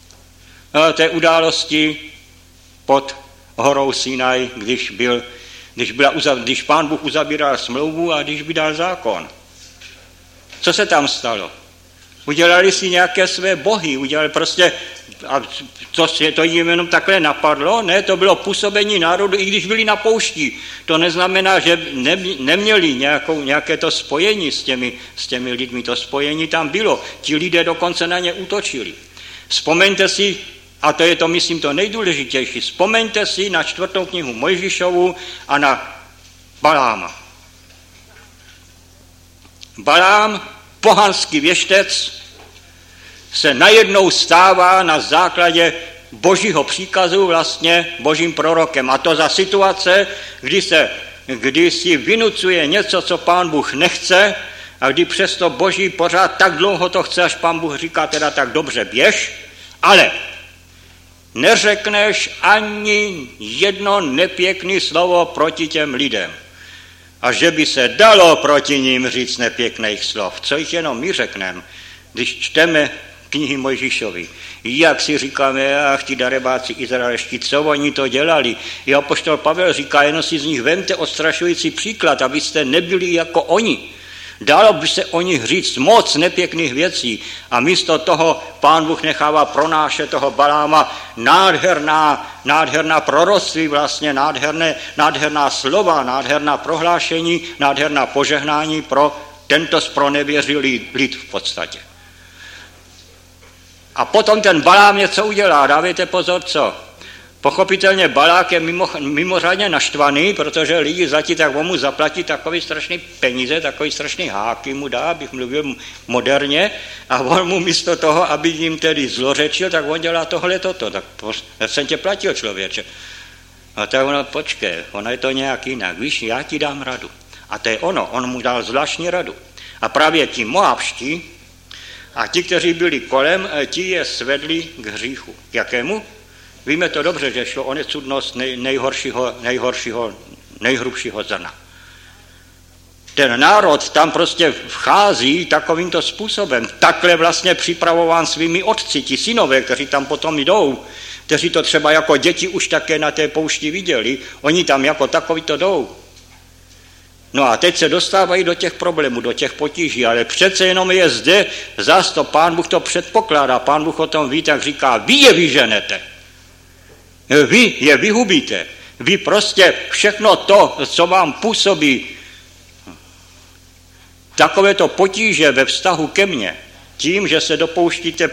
S2: té události pod horou Sinaj, když Pán Bůh uzabíral smlouvu a když vydal zákon. Co se tam stalo? Udělali si nějaké své bohy, a to jim jenom takhle napadlo, ne, to bylo působení národu, i když byli na poušti. To neznamená, že neměli nějaké to spojení s těmi lidmi, to spojení tam bylo. Ti lidé dokonce na ně útočili. Vzpomeňte si, a to je to, myslím, to nejdůležitější, vzpomeňte si na 4. knihu Mojžišovu a na Baláma. Balám, pohanský věštec, se najednou stává na základě božího příkazu vlastně božím prorokem. A to za situace, kdy si vynucuje něco, co Pán Bůh nechce, a kdy přesto boží pořád tak dlouho to chce, až Pán Bůh říká teda tak dobře běž, ale neřekneš ani jedno nepěkné slovo proti těm lidem. A že by se dalo proti ním říct nepěkných slov. Co jich jenom my řekneme, když čteme knihy Mojžíšovi. Jak si říkáme, ach, ti darebáci izraelští, co oni to dělali. I apoštol Pavel říká, jenom si z nich vemte odstrašující příklad, abyste nebyli jako oni. Dalo by se o nich říct moc nepěkných věcí a místo toho Pán Bůh nechává pronášet toho Baláma nádherná proroctví, vlastně nádherná slova, nádherná prohlášení, nádherná požehnání pro tento zpronevěřilý lid v podstatě. A potom ten Balám něco udělá, dávejte pozor, co? Pochopitelně Balák je mimořádně naštvaný, protože lidi zatím tak mu zaplatí takový strašný peníze, takový strašný háky mu dá, abych mluvil moderně, a on mu místo toho, aby jim tedy zlořečil, tak on dělá toto. Tak jsem tě platil, člověče. A tak ono, počkej, ono je to nějak jinak, víš, já ti dám radu. A to je ono, on mu dal zvláštní radu. A právě ti Moabští a ti, kteří byli kolem, ti je svedli k hříchu. Jakému? Víme to dobře, že šlo o necudnost nejhrubšího zrna. Ten národ tam prostě vchází takovýmto způsobem. Takhle vlastně připravován svými otci, ti synové, kteří tam potom jdou, kteří to třeba jako děti už také na té poušti viděli, oni tam jako takový to jdou. No a teď se dostávají do těch problémů, do těch potíží, ale přece jenom je zde, zas to Pán Bůh to předpokládá, Pán Bůh o tom ví, tak říká, vy je vyženete, vy je vyhubíte, vy prostě všechno to, co vám působí takovéto potíže ve vztahu ke mně, tím, že se dopouštíte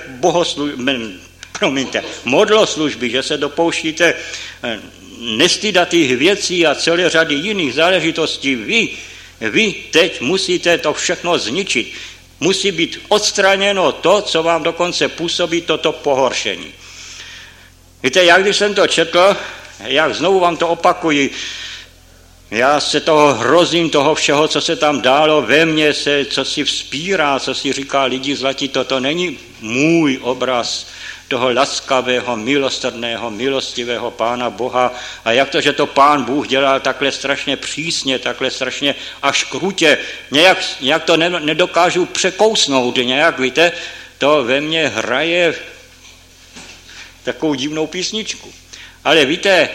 S2: modloslužby, že se dopouštíte nestydatých věcí a celé řady jiných záležitostí, vy teď musíte to všechno zničit. Musí být odstraněno to, co vám dokonce působí toto pohoršení. Víte, jak když jsem to četl, jak znovu vám to opakuji, já se toho hrozím, toho všeho, co se tam dálo ve mně, co si vzpírá, co si říká lidi zlatí, toto není můj obraz toho laskavého, milosrdného, milostivého Pána Boha. A jak to, že to Pán Bůh dělal takhle strašně přísně, takhle strašně až krutě, nějak to nedokážu překousnout, nějak, víte, to ve mně hraje takovou divnou písničku. Ale víte,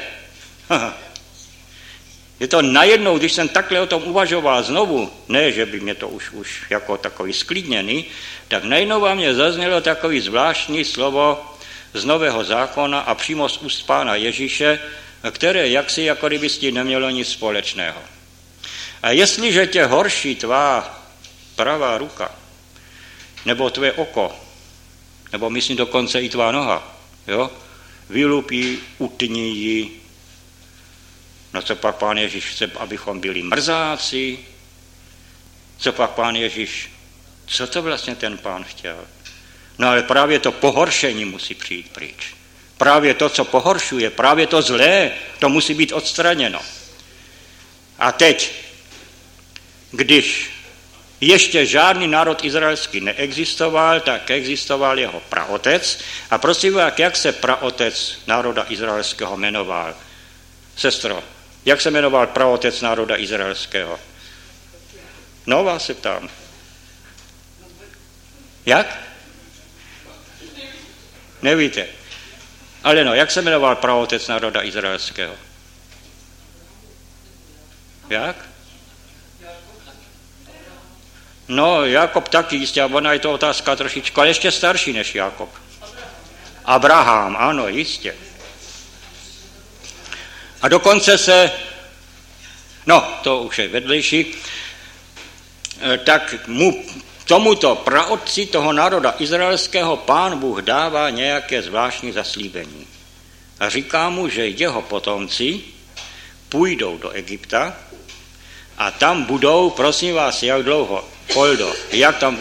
S2: je to najednou, když jsem takhle o tom uvažoval znovu, ne, že by mě to už jako takový sklidněný, tak najednou vám mě zaznělo takový zvláštní slovo z Nového zákona a přímo z úst Pána Ježíše, které jaksi jako kdyby s tím nemělo nic společného. A jestliže tě horší tvá pravá ruka, nebo tvé oko, nebo myslím dokonce i tvá noha, jo, vylupí, utni ji. No co pak Pán Ježíš chce, abychom byli mrzáci? Co pak Pán Ježíš, co to vlastně ten Pán chtěl? No ale právě to pohoršení musí přijít pryč. Právě to, co pohoršuje, právě to zlé, to musí být odstraněno. A teď, když ještě žádný národ izraelský neexistoval, tak existoval jeho praotec. A prosím vás, jak se praotec národa izraelského jmenoval? Sestro, jak se jmenoval praotec národa izraelského? No, vás se ptám. Jak? Nevíte. Ale no, jak se jmenoval praotec národa izraelského? Jak? No, Jakob taky jistě, a ona je to otázka trošičku, ale ještě starší než Jakob. Abraham, ano, jistě. A dokonce se, no, to už je vedlejší, tak tomuto praotci toho národa izraelského Pán Bůh dává nějaké zvláštní zaslíbení. A říká mu, že jeho potomci půjdou do Egypta a tam budou, prosím vás, jak dlouho? Poldo, jak tam?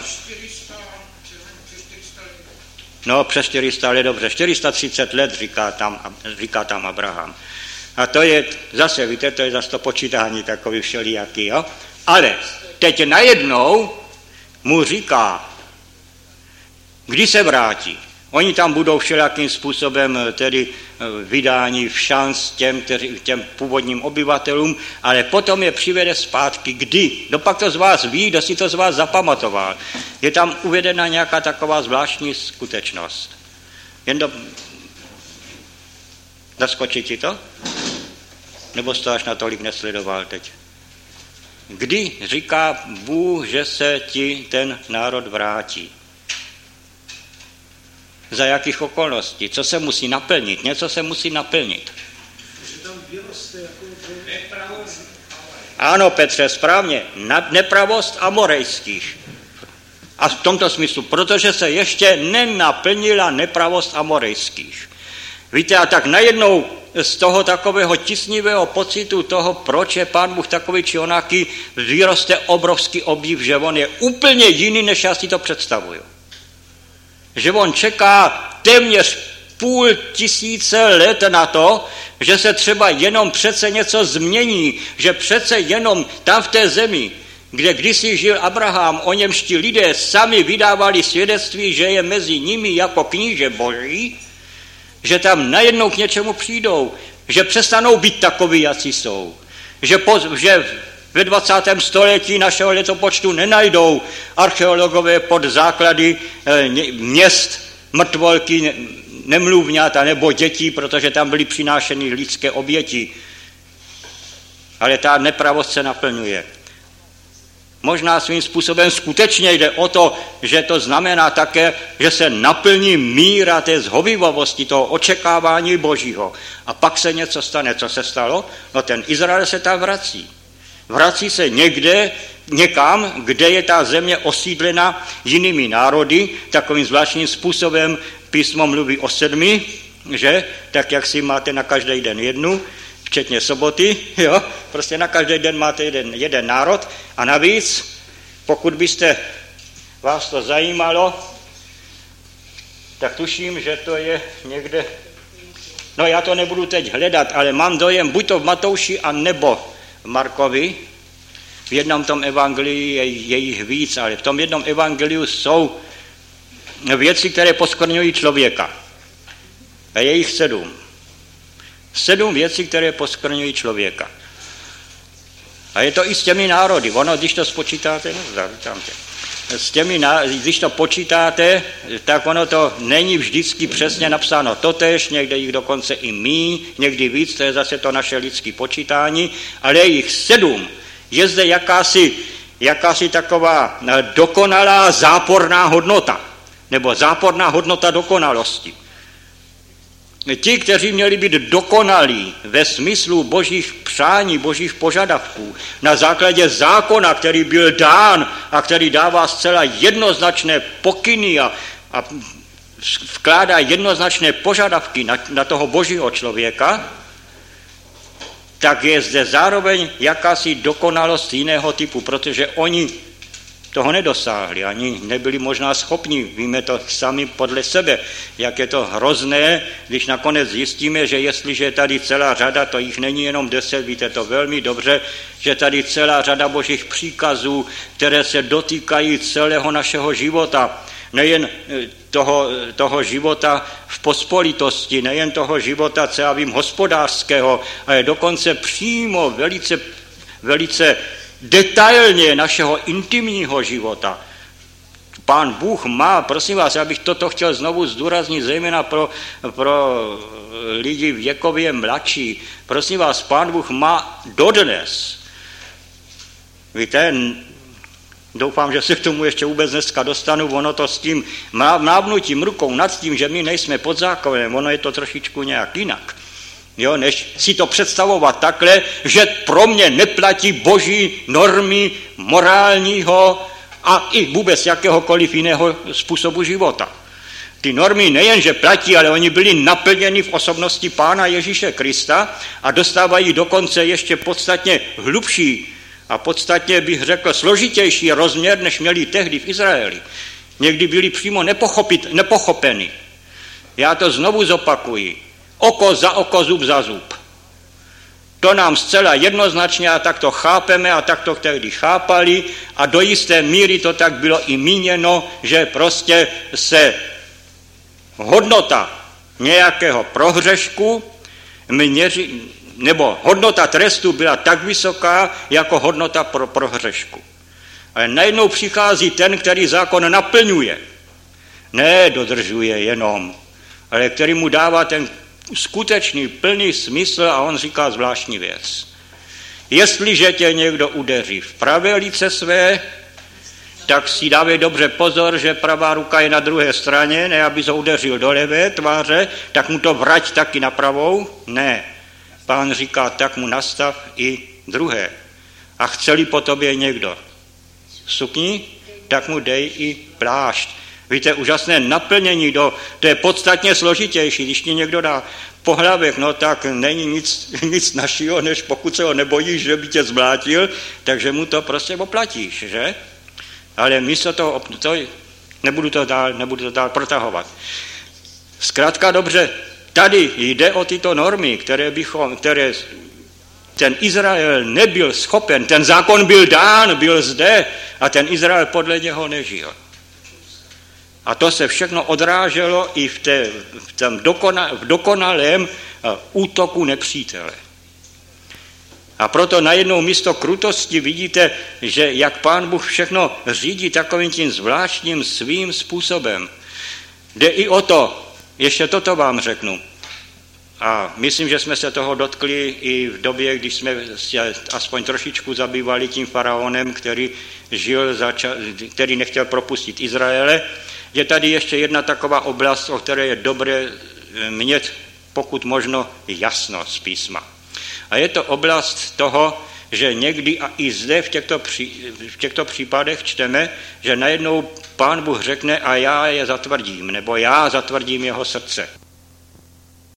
S2: No, přes 400 let, dobře, 430 let říká tam Abraham. A to je zase, víte, to je zase to počítání takový všelijaký, jo? Ale teď najednou mu říká, kdy se vrátí. Oni tam budou všelijakým způsobem tedy vydání v šanc těm původním obyvatelům, ale potom je přivede zpátky. Kdy? Dopak to z vás ví, kdo si to z vás zapamatoval. Je tam uvedena nějaká taková zvláštní skutečnost. Jen zaskočí ti to? Nebo jsi to až natolik nesledoval teď? Kdy říká Bůh, že se ti ten národ vrátí? Za jakých okolností? Co se musí naplnit? Něco se musí naplnit. Ano, Petře, správně. Nepravost amorejských. A v tomto smyslu, protože se ještě nenaplnila nepravost amorejských. Víte, a tak najednou z toho takového tisnivého pocitu toho, proč je Pán Bůh takový či onaký, vyroste obrovský obdiv, že on je úplně jiný, než já si to představuju. Že on čeká téměř 500 let na to, že se třeba jenom přece něco změní, že přece jenom tam v té zemi, kde kdysi žil Abraham, o němž ti lidé sami vydávali svědectví, že je mezi nimi jako kníže boží, že tam najednou k něčemu přijdou, že přestanou být takoví, jací jsou, že ve 20. století našeho letopočtu nenajdou archeologové pod základy měst mrtvolky, nemluvňata nebo dětí, protože tam byly přinášeny lidské oběti. Ale ta nepravost se naplňuje. Možná svým způsobem skutečně jde o to, že to znamená také, že se naplní míra té zhovivavosti, toho očekávání Božího. A pak se něco stane. Co se stalo? No ten Izrael se tam vrací. Vrací se někam, kde je ta země osídlena jinými národy, takovým zvláštním způsobem písmo mluví o 7, že? Tak jak si máte na každý den jednu, včetně soboty, jo? Prostě na každý den máte jeden národ a navíc, pokud byste vás to zajímalo, tak tuším, že to je někde, no já to nebudu teď hledat, ale mám dojem, buď to v Matouši a nebo v Markovi, v jednom tom evangeliu je jich víc, ale v tom jednom evangeliu jsou věci, které poskvrňují člověka. A je jich 7. 7 věcí, které poskvrňují člověka. A je to i s těmi národy. Ono, když to spočítáte, když to počítáte, tak ono to není vždycky přesně napsáno totéž, někde jich dokonce i míň, někdy víc, to je zase to naše lidské počítání, ale je jich 7. Je zde jakási taková dokonalá záporná hodnota, nebo záporná hodnota dokonalosti. Ti, kteří měli být dokonalí ve smyslu božích přání, božích požadavků, na základě zákona, který byl dán a který dává zcela jednoznačné pokyny a vkládá jednoznačné požadavky na toho božího člověka, tak je zde zároveň jakási dokonalost jiného typu, protože oni toho nedosáhli, ani nebyli možná schopni, víme to sami podle sebe, jak je to hrozné, když nakonec zjistíme, že jestliže je tady celá řada, to jich není jenom 10, víte to velmi dobře, že tady celá řada božích příkazů, které se dotýkají celého našeho života, nejen toho života v pospolitosti, nejen toho života, co já vím, hospodářského, ale dokonce přímo velice detailně našeho intimního života. Pán Bůh má, prosím vás, já bych toto chtěl znovu zdůraznit, zejména pro lidi věkově mladší. Prosím vás, Pán Bůh má dodnes. Víte, doufám, že se k tomu ještě vůbec dneska dostanu, ono to s tím mávnutím rukou nad tím, že my nejsme pod zákonem, ono je to trošičku nějak jinak. Jo, než si to představovat takhle, že pro mě neplatí boží normy morálního a i vůbec jakéhokoliv jiného způsobu života. Ty normy nejenže platí, ale oni byli naplněni v osobnosti Pána Ježíše Krista a dostávají dokonce ještě podstatně hlubší a podstatně bych řekl složitější rozměr, než měli tehdy v Izraeli. Někdy byli přímo nepochopeny. Já to znovu zopakuji. Oko za oko, zub za zub. To nám zcela jednoznačně a tak to chápeme a tak to tehdy chápali a do jisté míry to tak bylo i míněno, že prostě se hodnota nějakého prohřešku nebo hodnota trestu byla tak vysoká, jako hodnota pro prohřešku. Ale najednou přichází ten, který zákon naplňuje. Ne dodržuje jenom, ale který mu dává ten skutečný, plný smysl a on říká zvláštní věc. Jestliže tě někdo udeří v pravé líce své, tak si dávej dobře pozor, že pravá ruka je na druhé straně, ne aby ho udeřil do levé tváře, tak mu to vrať taky na pravou. Ne. Pán říká, tak mu nastav i druhé. A chce-li po tobě někdo sukni, tak mu dej i plášť. Víte, úžasné naplnění, to je podstatně složitější. Když ti někdo dá pohlavek, no tak není nic našího, než pokud se ho nebojíš, že by tě zmlátil, takže mu to prostě oplatíš, že? Ale místo toho, nebudu to dál protahovat. Zkrátka dobře, tady jde o tyto normy, které ten Izrael nebyl schopen, ten zákon byl dán, byl zde a ten Izrael podle něho nežil. A to se všechno odráželo i v dokonalém útoku nepřítele. A proto najednou místo krutosti vidíte, že jak Pán Bůh všechno řídí takovým tím zvláštním svým způsobem. Jde i o to, ještě toto vám řeknu. A myslím, že jsme se toho dotkli i v době, když jsme se aspoň trošičku zabývali tím faraonem, který nechtěl propustit Izraele. Je tady ještě jedna taková oblast, o které je dobré mít pokud možno jasno z písma. A je to oblast toho, že někdy a i zde v těchto případech čteme, že najednou Pán Bůh řekne a já je zatvrdím, nebo já zatvrdím jeho srdce.